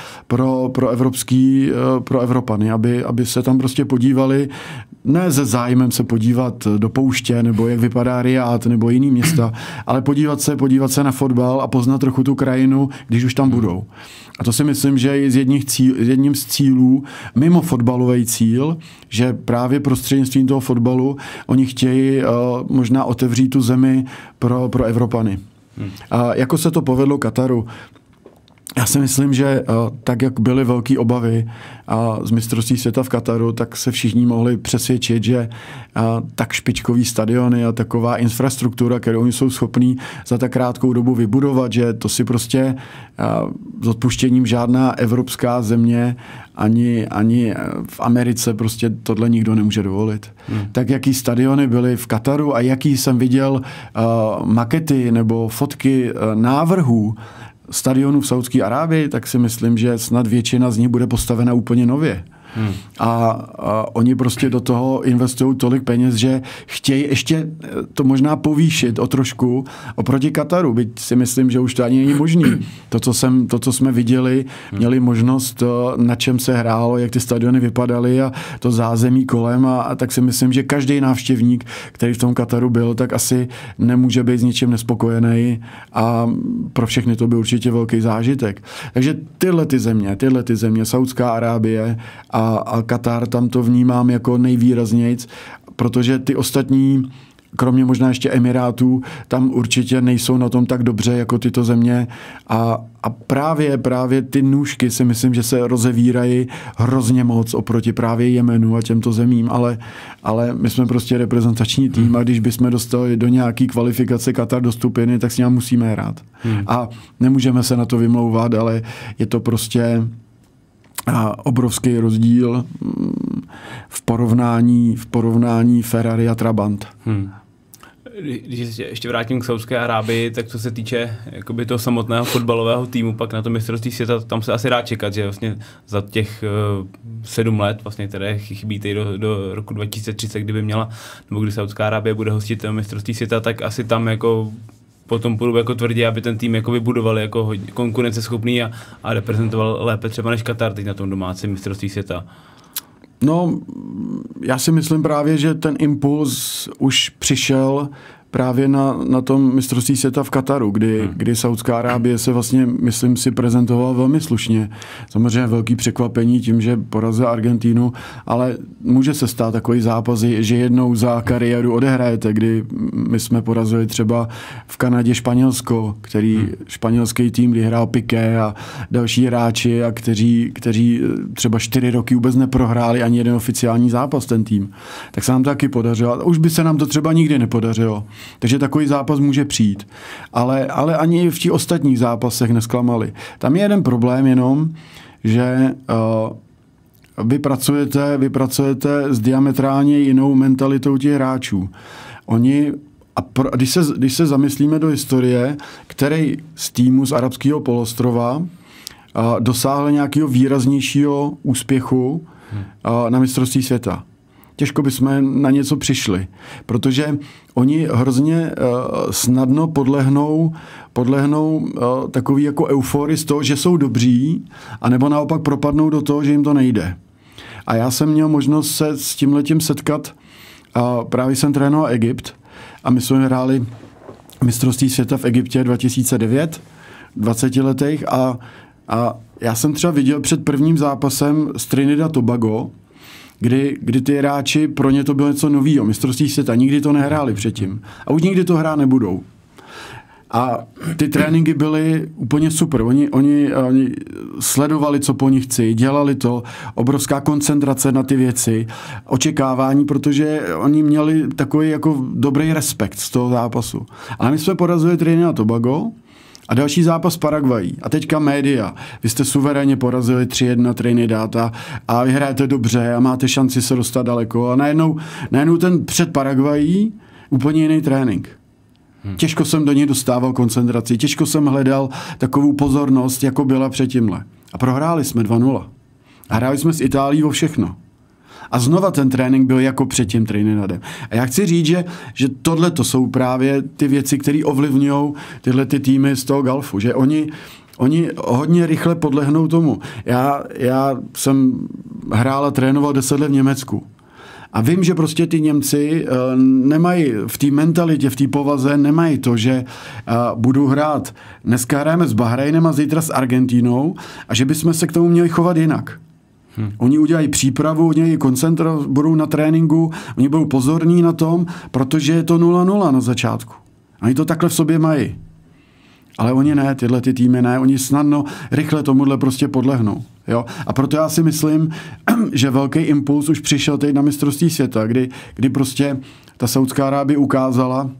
pro Evropany, aby se tam prostě podívali, ne se zájmem se podívat do pouště, nebo jak vypadá Riad, nebo jiný města, ale podívat se na fotbal a poznat trochu tu krajinu, když už tam budou. A to si myslím, že je jedním z cílů, mimo fotbalový cíl, že právě prostřednictvím toho fotbalu oni chtějí možná otevřít tu zemi pro Evropany. A jako se to povedlo Kataru? Já si myslím, že tak, jak byly velké obavy z mistrovství světa v Kataru, tak se všichni mohli přesvědčit, že tak špičkový stadiony a taková infrastruktura, kterou oni jsou schopní za tak krátkou dobu vybudovat, že to si prostě s odpuštěním žádná evropská země ani v Americe prostě tohle nikdo nemůže dovolit. Tak jaký stadiony byly v Kataru a jaký jsem viděl makety nebo fotky návrhů stadionů v Saúdské Arábii, tak si myslím, že snad většina z nich bude postavena úplně nově. A oni prostě do toho investují tolik peněz, že chtějí ještě to možná povýšit o trošku oproti Kataru, byť si myslím, že už to ani není možný. To, co jsme viděli, měli možnost, na čem se hrálo, jak ty stadiony vypadaly a to zázemí kolem a tak si myslím, že každý návštěvník, který v tom Kataru byl, tak asi nemůže být s ničím nespokojený a pro všechny to byl určitě velký zážitek. Takže tyhle ty země, Saúdská Arábie a Katar, tam to vnímám jako nejvýraznějc, protože ty ostatní, kromě možná ještě Emirátů, tam určitě nejsou na tom tak dobře jako tyto země a právě ty nůžky si myslím, že se rozevírají hrozně moc oproti právě Jemenu a těmto zemím, ale my jsme prostě reprezentační tým a když bychom dostali do nějaký kvalifikace Katar do skupiny, tak s ním musíme hrát. A nemůžeme se na to vymlouvat, ale je to prostě obrovský rozdíl v porovnání Ferrari a Trabant. Když se ještě vrátím k Saúdské Arábii, tak co se týče jakoby toho samotného fotbalového týmu, pak na to mistrovství světa, tam se asi dá čekat, že vlastně za těch 7 let, vlastně, které chybí do roku 2030, kdyby měla, nebo kdy Saúdská Arábie bude hostit mistrovství světa, tak asi tam jako potom půjdu jako tvrdě, aby ten tým jako vybudoval jako konkurenceschopný a reprezentoval lépe třeba než Katar teď na tom domácím mistrovství světa. No, já si myslím právě, že ten impuls už přišel právě na tom mistrovství světa v Kataru, kdy Saúdská Arábie se vlastně, myslím si, prezentovala velmi slušně. Samozřejmě velký překvapení tím, že porazil Argentínu, ale může se stát takový zápas, že jednou za kariéru odehrajete, kdy my jsme porazili třeba v Kanadě Španělsko, španělský tým, kdy hrál Piqué a další hráči, a kteří třeba 4 roky vůbec neprohráli ani jeden oficiální zápas ten tým. Tak se nám to taky podařilo. Už by se nám to třeba nikdy nepodařilo. Takže takový zápas může přijít. Ale ani v těch ostatních zápasech nesklamali. Tam je jeden problém jenom, že vy pracujete s diametrálně jinou mentalitou těch hráčů. Když se zamyslíme do historie, který z týmu z arabského polostrova dosáhl nějakého výraznějšího úspěchu na mistrovství světa. Těžko bychom na něco přišli, protože oni hrozně snadno podlehnou takový jako euforii z toho, že jsou dobří, anebo naopak propadnou do toho, že jim to nejde. A já jsem měl možnost se s tímhletím setkat, právě jsem trénoval Egypt a my jsme hráli mistrovství světa v Egyptě 2009, 20 letech a já jsem třeba viděl před prvním zápasem z Trinidad Tobago, kdy ty hráči, pro ně to bylo něco novýho, mistrovství světa, nikdy to nehráli předtím. A už nikdy to hrát nebudou. A ty tréninky byly úplně super. Oni sledovali, co po nich chci, dělali to, obrovská koncentrace na ty věci, očekávání, protože oni měli takový jako dobrý respekt z toho zápasu. Ale my jsme porazili Trinidad Tobago a další zápas Paraguají. A teďka média. Vy jste suverénně porazili 3-1 Trinidad a vy hrajete dobře a máte šanci se dostat daleko. A najednou ten před Paraguají úplně jiný trénink. Těžko jsem do něj dostával koncentraci, těžko jsem hledal takovou pozornost, jako byla předtímhle. A prohráli jsme 2-0. A hráli jsme s Itálií o všechno. A znova ten trénink byl jako před tím Trinidadem. A já chci říct, že tohle to jsou právě ty věci, které ovlivňují tyhle ty týmy z toho Galfu. Že oni hodně rychle podlehnou tomu. Já jsem hrál a trénoval 10 let v Německu. A vím, že prostě ty Němci nemají v té mentalitě, v té povaze, nemají to, že budou hrát. Dneska hrajeme s Bahrajnem a zítra s Argentínou a že bychom se k tomu měli chovat jinak. Oni udělají přípravu, oni budou na tréninku, oni budou pozorní na tom, protože je to 0-0 na začátku. Oni to takhle v sobě mají. Ale oni ne, tyhle ty týmy ne, oni snadno, rychle tomuhle prostě podlehnou. Jo? A proto já si myslím, že velký impuls už přišel teď na mistrovství světa, kdy prostě ta Saudská Arábie ukázala,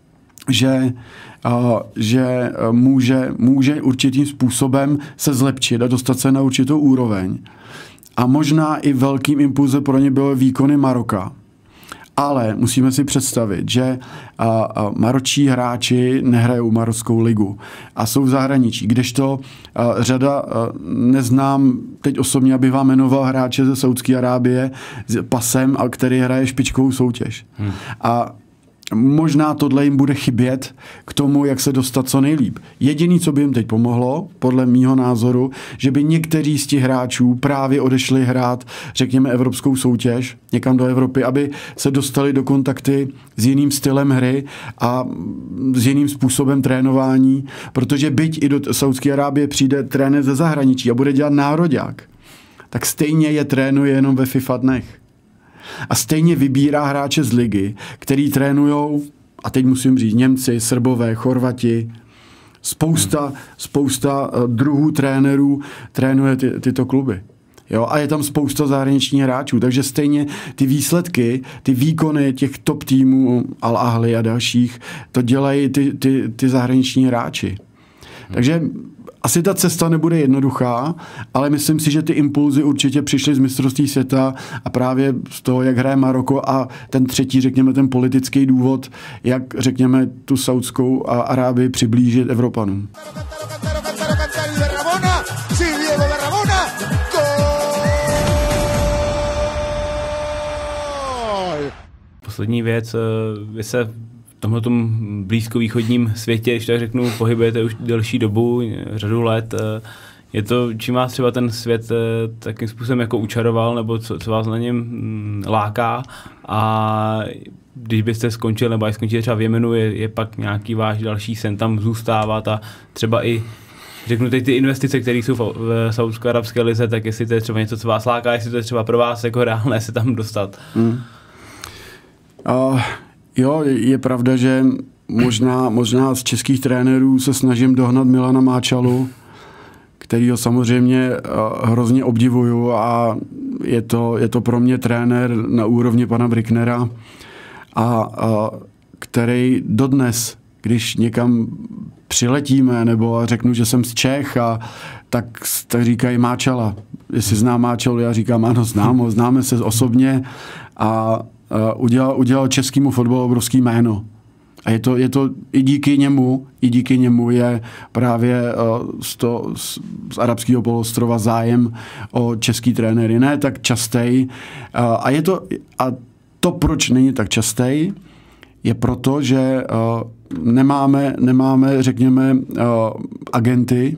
že může určitým způsobem se zlepšit a dostat se na určitou úroveň. A možná i velkým impulzem pro ně byly výkony Maroka. Ale musíme si představit, že maročtí hráči nehrajou marockou ligu a jsou v zahraničí, kdežto řada, neznám teď osobně, aby vám jmenoval hráče ze Saudské Arábie s pasem, který hraje špičkovou soutěž. A možná tohle jim bude chybět k tomu, jak se dostat co nejlíp. Jediný, co by jim teď pomohlo, podle mýho názoru, že by někteří z těch hráčů právě odešli hrát, řekněme, evropskou soutěž někam do Evropy, aby se dostali do kontakty s jiným stylem hry a s jiným způsobem trénování, protože byť i do Saudské Arábie přijde trenér ze zahraničí a bude dělat nároďák, tak stejně je trénuje jenom ve FIFA dnech. A stejně vybírá hráče z ligy, který trénujou, a teď musím říct, Němci, Srbové, Chorvati, spousta druhů trenérů trénuje tyto kluby. Jo? A je tam spousta zahraničních hráčů, takže stejně ty výsledky, ty výkony těch top týmů, Al Ahly a dalších, to dělají ty zahraniční hráči. Takže asi ta cesta nebude jednoduchá, ale myslím si, že ty impulzy určitě přišly z mistrovství světa a právě z toho, jak hraje Maroko a ten třetí, řekněme, ten politický důvod, jak, řekněme, tu Saudskou Arábii přiblížit Evropanům. Poslední věc, vy se v tomhletom blízkovýchodním světě, když tak řeknu, pohybujete už delší dobu, řadu let. Je to, čím vás třeba ten svět takým způsobem jako učaroval, nebo co vás na něm láká, a když byste skončil, nebo až skončíte třeba v Jemenu, je pak nějaký váš další sen tam zůstávat a třeba i řeknu teď ty investice, které jsou v Saúdské lize, tak jestli to je třeba něco, co vás láká, jestli to je třeba pro vás jako reálné se tam dostat. Jo, je pravda, že možná z českých trenérů se snažím dohnat Milana Máčalu, kterýho samozřejmě hrozně obdivuju, a je to pro mě trenér na úrovni pana Bricknera, a který dodnes, když někam přiletíme, nebo řeknu, že jsem z Čech, tak říkají Máčala. Jestli znám Máčalu, já říkám, ano, znám ho, známe se osobně, a udělal českému fotbalu obrovský jméno. A je to i díky němu je právě z arabského poloostrova zájem o český trenéry. Ne tak častej. A to, proč není tak častej, je proto, že nemáme, řekněme, agenty,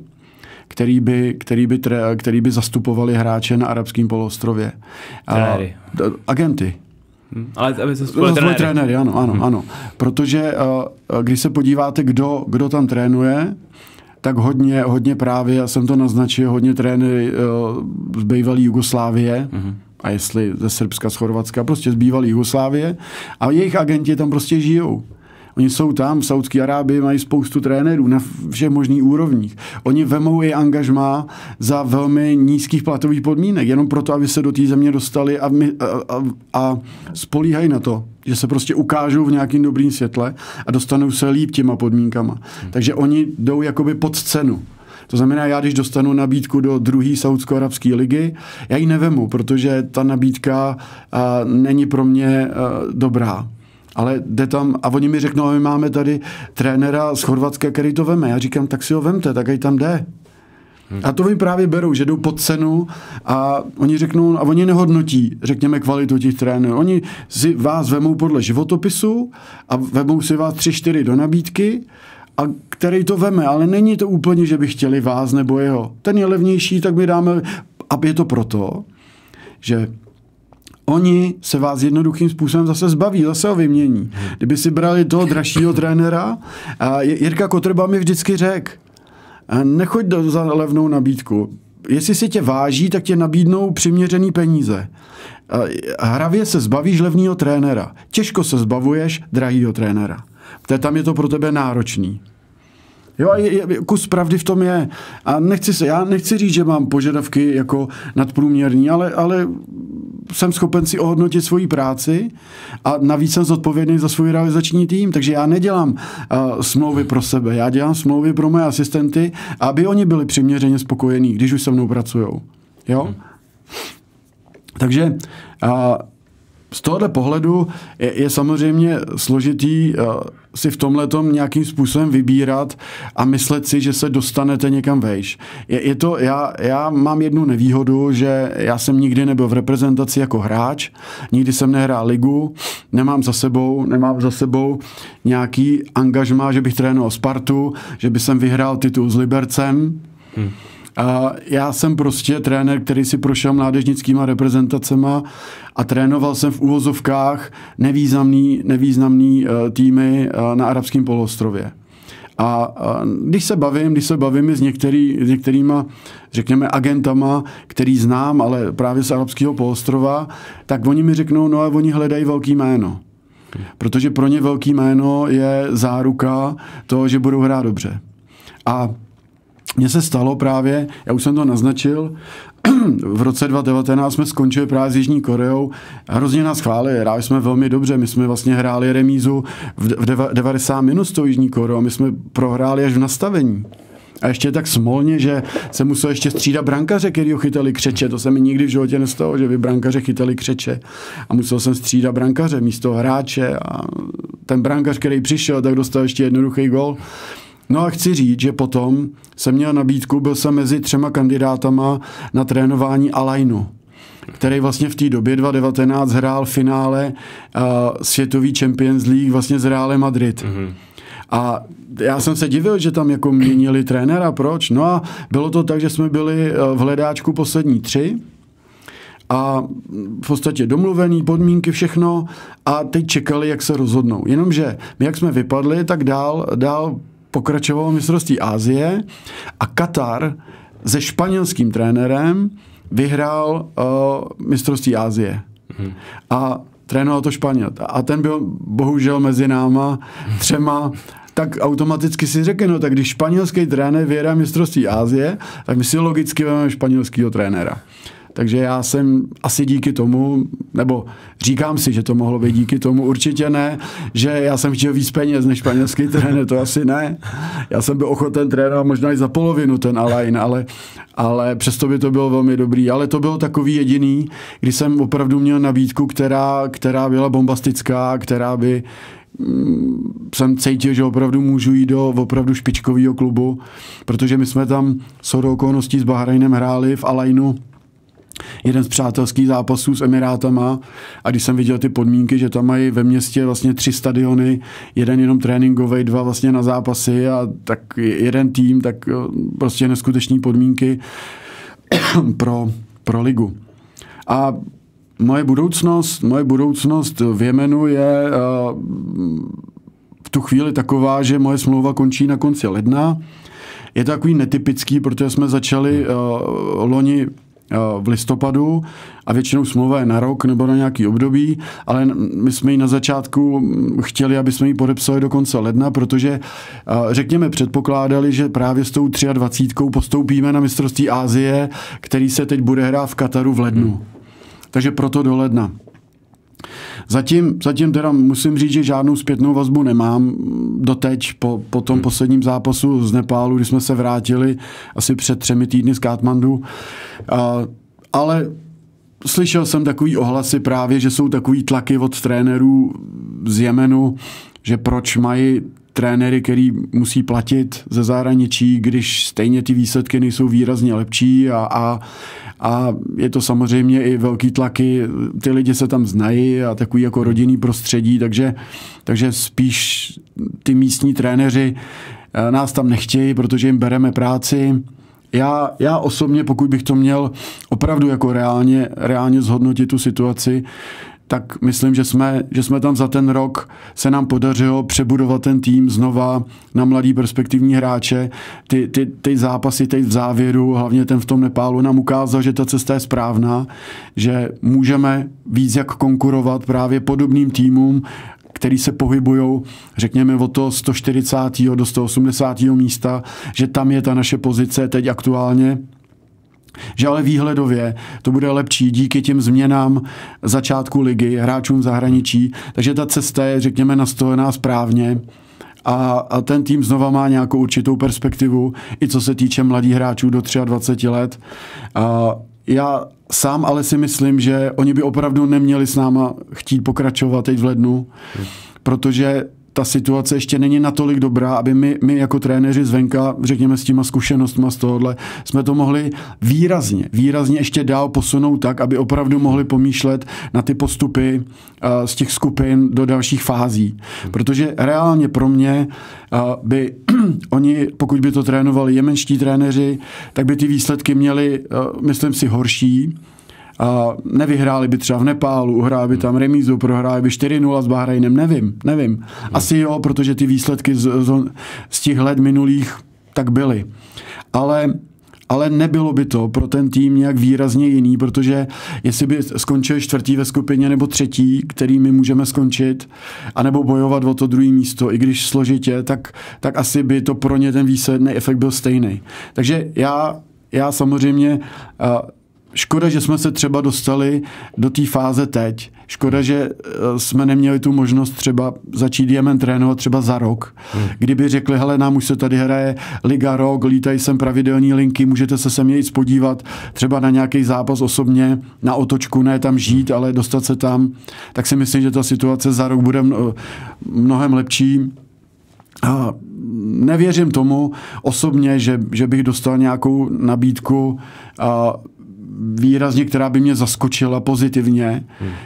který by zastupovali hráče na arabském poloostrově. Agenty. Ale aby se trenéry, ano. Protože když se podíváte, kdo tam trénuje, tak hodně právě, já jsem to naznačil, hodně trenéry z bývalé Jugoslávie, a jestli ze Srbska, z Chorvatska, prostě z bývalé Jugoslávie, a jejich agenti tam prostě žijou. Oni jsou tam, v Saúdské Arábii mají spoustu trenérů na všech možných úrovních. Oni vemou i angažmá za velmi nízkých platových podmínek, jenom proto, aby se do té země dostali a spolíhají na to, že se prostě ukážou v nějakým dobrým světle a dostanou se líp těma podmínkama. Takže oni jdou jakoby pod cenu. To znamená, já když dostanu nabídku do druhé saúdsko-arabské ligy, já ji nevemu, protože ta nabídka není pro mě dobrá. Ale jde tam, a oni mi řeknou, my máme tady trenéra z Chorvatska, který to veme. Já říkám, tak si ho vemte, tak ať tam jde. A to mi právě berou, že jdou pod cenu, a oni řeknou, a oni nehodnotí, řekněme, kvalitu těch trenérů. Oni si vás vemou podle životopisu a vemou si vás 3-4 do nabídky, a který to veme, ale není to úplně, že by chtěli vás nebo jeho. Ten je levnější, tak my dáme, a je to proto, že oni se vás jednoduchým způsobem zase zbaví, zase ho vymění. Kdyby si brali toho dražšího trenéra, Jirka Kotrba mi vždycky řekl, nechoď za levnou nabídku. Jestli si tě váží, tak tě nabídnou přiměřený peníze. Hravě se zbavíš levného trenéra. Těžko se zbavuješ drahýho trenéra. Tam je to pro tebe náročný. Jo, kus pravdy v tom je. A já nechci říct, že mám požadavky jako nadprůměrní, ale jsem schopen si ohodnotit svoji práci a navíc jsem zodpovědný za svůj realizační tým, takže já nedělám smlouvy pro sebe, já dělám smlouvy pro moje asistenty, aby oni byli přiměřeně spokojení, když už se mnou pracujou. Jo? Takže z tohohle pohledu je samozřejmě složitý si v tomhletom nějakým způsobem vybírat a myslet si, že se dostanete někam vejš. Já mám jednu nevýhodu, že já jsem nikdy nebyl v reprezentaci jako hráč, nikdy jsem nehrál ligu, nemám za sebou nějaký angažmá, že bych trénoval Spartu, že bych jsem vyhrál titul s Libercem. Já jsem prostě trenér, který si prošel mládežnickýma reprezentacema a trénoval jsem v uvozovkách nevýznamný týmy na arabském poloostrově. A když se bavím s některýma, řekněme, agentama, který znám, ale právě z arabského poloostrova, tak oni mi řeknou, no a oni hledají velký jméno. Protože pro ně velký jméno je záruka toho, že budou hrát dobře. A mně se stalo právě, já už jsem to naznačil, v roce 2019 jsme skončili právě s Jižní Koreou. Hrozně nás chválili, hráli jsme velmi dobře, my jsme vlastně hráli remízu v 90 minut s tou Jižní Koreou, my jsme prohráli až v nastavení. A ještě tak smolně, že se musel ještě střídat brankaře, kterýho chytali křeče. To se mi nikdy v životě nestalo, že by brankaře chytali křeče. A musel jsem střídat brankaře místo hráče a ten brankař, který přišel, tak dostal ještě jednoduchý gól. No a chci říct, že potom jsem měl nabídku, byl jsem mezi 3 kandidátama na trénování Al-Ainu, který vlastně v té době 2019 hrál v finále světový Champions League vlastně s Realem Madrid. Mm-hmm. A já jsem se divil, že tam jako měnili trenéra, proč? No a bylo to tak, že jsme byli v hledáčku poslední 3 a v podstatě domluvený, podmínky, všechno a teď čekali, jak se rozhodnou. Jenomže my, jak jsme vypadli, tak dál pokračovalo mistrovství Asie a Katar se španělským trenérem vyhrál mistrovství Asie. Hmm. A trénoval to Španěl. A ten byl bohužel mezi náma 3, tak automaticky si řekne, no tak když španělský trenér vyhrá mistrovství Asie, tak my si logicky vezmeme španělského trenéra. Takže já jsem asi díky tomu, nebo říkám si, že to mohlo být díky tomu, určitě ne, že já jsem chtěl víc peněz než španělský trenér, to asi ne. Já jsem byl ochoten trénovat možná i za polovinu ten Al-Ain, ale přesto by to bylo velmi dobrý. Ale to bylo takový jediný, kdy jsem opravdu měl nabídku, která byla bombastická, která by jsem cítil, že opravdu můžu jít do opravdu špičkového klubu, protože my jsme tam shodou okolností s Bahrajnem hráli v Al-Ainu jeden z přátelských zápasů s Emirátama a když jsem viděl ty podmínky, že tam mají ve městě vlastně 3 stadiony, jeden jenom tréninkový, 2 vlastně na zápasy a tak jeden tým, tak prostě neskutečné podmínky pro ligu. A moje budoucnost v Jemenu je v tu chvíli taková, že moje smlouva končí na konci ledna. Je to takový netypický, protože jsme začali loni v listopadu a většinou smlouva je na rok nebo na nějaký období, ale my jsme ji na začátku chtěli, aby jsme ji podepsali do konce ledna, protože řekněme předpokládali, že právě s tou 23 postoupíme na mistrovství Asie, který se teď bude hrát v Kataru v lednu. Takže proto do ledna. Zatím teda musím říct, že žádnou zpětnou vazbu nemám doteď po tom posledním zápasu z Nepálu, kdy jsme se vrátili asi před 3 týdny z Katmandu. Ale slyšel jsem takový ohlasy právě, že jsou takový tlaky od trenérů z Jemenu, že proč mají trenéry, který musí platit ze zahraničí, když stejně ty výsledky nejsou výrazně lepší a je to samozřejmě i velký tlaky, ty lidi se tam znají a takový jako rodinný prostředí, takže spíš ty místní trenéři nás tam nechtějí, protože jim bereme práci. Já osobně, pokud bych to měl opravdu jako reálně zhodnotit tu situaci, tak myslím, že jsme tam za ten rok se nám podařilo přebudovat ten tým znova na mladý perspektivní hráče. Ty zápasy teď v závěru, hlavně ten v tom Nepálu, nám ukázal, že ta cesta je správná, že můžeme víc jak konkurovat právě podobným týmům, který se pohybujou, řekněme, od toho 140. do 180. místa, že tam je ta naše pozice teď aktuálně, že ale výhledově to bude lepší díky těm změnám začátku ligy, hráčům v zahraničí, takže ta cesta je, řekněme, nastolená správně a ten tým znova má nějakou určitou perspektivu, i co se týče mladých hráčů do 23 let. Já sám ale si myslím, že oni by opravdu neměli s náma chtít pokračovat teď v lednu, protože ta situace ještě není natolik dobrá, aby my jako trenéři zvenka, řekněme s těma zkušenostma z tohohle, jsme to mohli výrazně ještě dál posunout tak, aby opravdu mohli pomýšlet na ty postupy z těch skupin do dalších fází. Protože reálně pro mě by oni, pokud by to trénovali jemenští trenéři, tak by ty výsledky měli, myslím si, horší. Nevyhráli by třeba v Nepálu, uhráli by tam remízu, prohráli by 4-0 s Bahrajnem, nevím. Asi jo, protože ty výsledky z těch let minulých tak byly. Ale nebylo by to pro ten tým nějak výrazně jiný, protože jestli by skončil 4. ve skupině nebo 3., který my můžeme skončit, anebo bojovat o to 2. místo, i když složitě, tak asi by to pro ně ten výsledný efekt byl stejný. Takže já samozřejmě škoda, že jsme se třeba dostali do té fáze teď. Škoda, že jsme neměli tu možnost třeba začít Jemen trénovat třeba za rok. Kdyby řekli, hele, nám už se tady hraje Liga rok, lítají sem pravidelní linky, můžete se sem jít podívat třeba na nějaký zápas osobně, na otočku, ne tam žít, ale dostat se tam, tak si myslím, že ta situace za rok bude mnohem lepší. A nevěřím tomu osobně, že bych dostal nějakou nabídku výrazně, která by mě zaskočila pozitivně.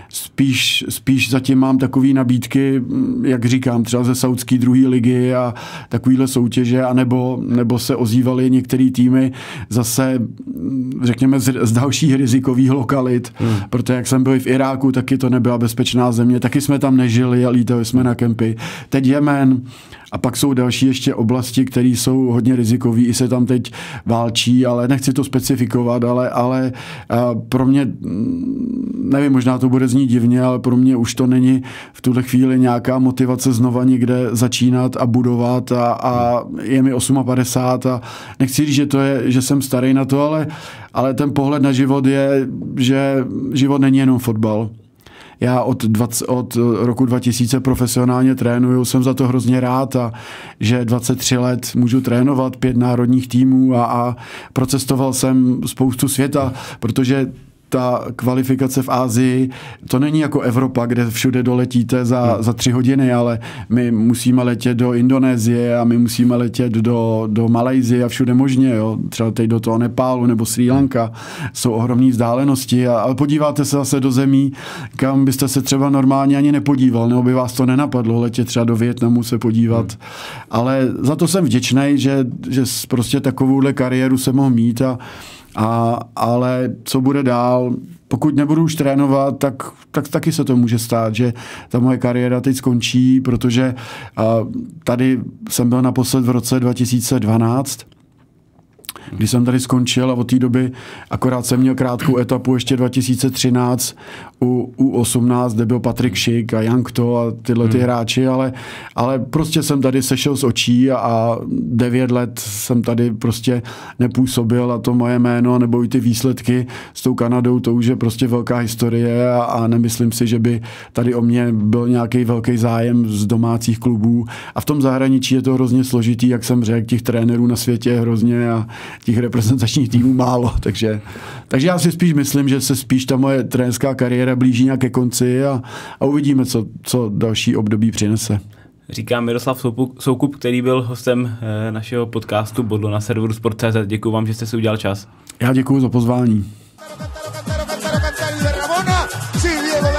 Spíš zatím mám takové nabídky, jak říkám, třeba ze saudské 2. ligy a takovýhle soutěže, nebo se ozývaly některé týmy zase, řekněme, z dalších rizikových lokalit, protože jak jsem byl v Iráku, taky to nebyla bezpečná země, taky jsme tam nežili a lítali jsme na kempy. Teď Jemen, a pak jsou další ještě oblasti, které jsou hodně rizikové, i se tam teď válčí, ale nechci to specifikovat, ale pro mě, nevím, možná to bude znít divně, ale pro mě už to není v tuhle chvíli nějaká motivace znova někde začínat a budovat a je mi 58 a nechci říct, že jsem starý na to, ale ten pohled na život je, že život není jenom fotbal. Já od roku 2000 profesionálně trénuju, jsem za to hrozně rád a že 23 let můžu trénovat 5 národních týmů a procestoval jsem spoustu světa, protože ta kvalifikace v Asii, to není jako Evropa, kde všude doletíte za 3 hodiny, ale my musíme letět do Indonésie a my musíme letět do Malajsie a všude možně, jo. Třeba teď do toho Nepálu nebo Srí Lanka. Jsou ohromné vzdálenosti, ale podíváte se zase do zemí, kam byste se třeba normálně ani nepodíval, nebo by vás to nenapadlo letět třeba do Vietnamu se podívat. Ale za to jsem vděčný, že prostě takovouhle kariéru jsem mohl mít ale co bude dál, pokud nebudu už trénovat, tak taky se to může stát, že ta moje kariéra teď skončí, protože tady jsem byl naposled v roce 2012, kdy jsem tady skončil a od té doby akorát jsem měl krátkou etapu ještě 2013 u U18, kde byl Patrik Šik a Jankto a tyhle ty hráči, ale prostě jsem tady sešel z očí a 9 let jsem tady prostě nepůsobil a to moje jméno nebo i ty výsledky s tou Kanadou, to už je prostě velká historie a nemyslím si, že by tady o mě byl nějaký velký zájem z domácích klubů a v tom zahraničí je to hrozně složitý, jak jsem řekl, těch trenérů na světě je hrozně a těch reprezentačních týmů málo, takže já si spíš myslím, že se spíš ta moje trenérská kariéra blíží nějaké konci a uvidíme, co další období přinese. Říká Miroslav Soukup, který byl hostem našeho podcastu Bodlo na serveru Sport.cz. Děkuji vám, že jste si udělal čas. Já děkuji za pozvání. Sí, Diego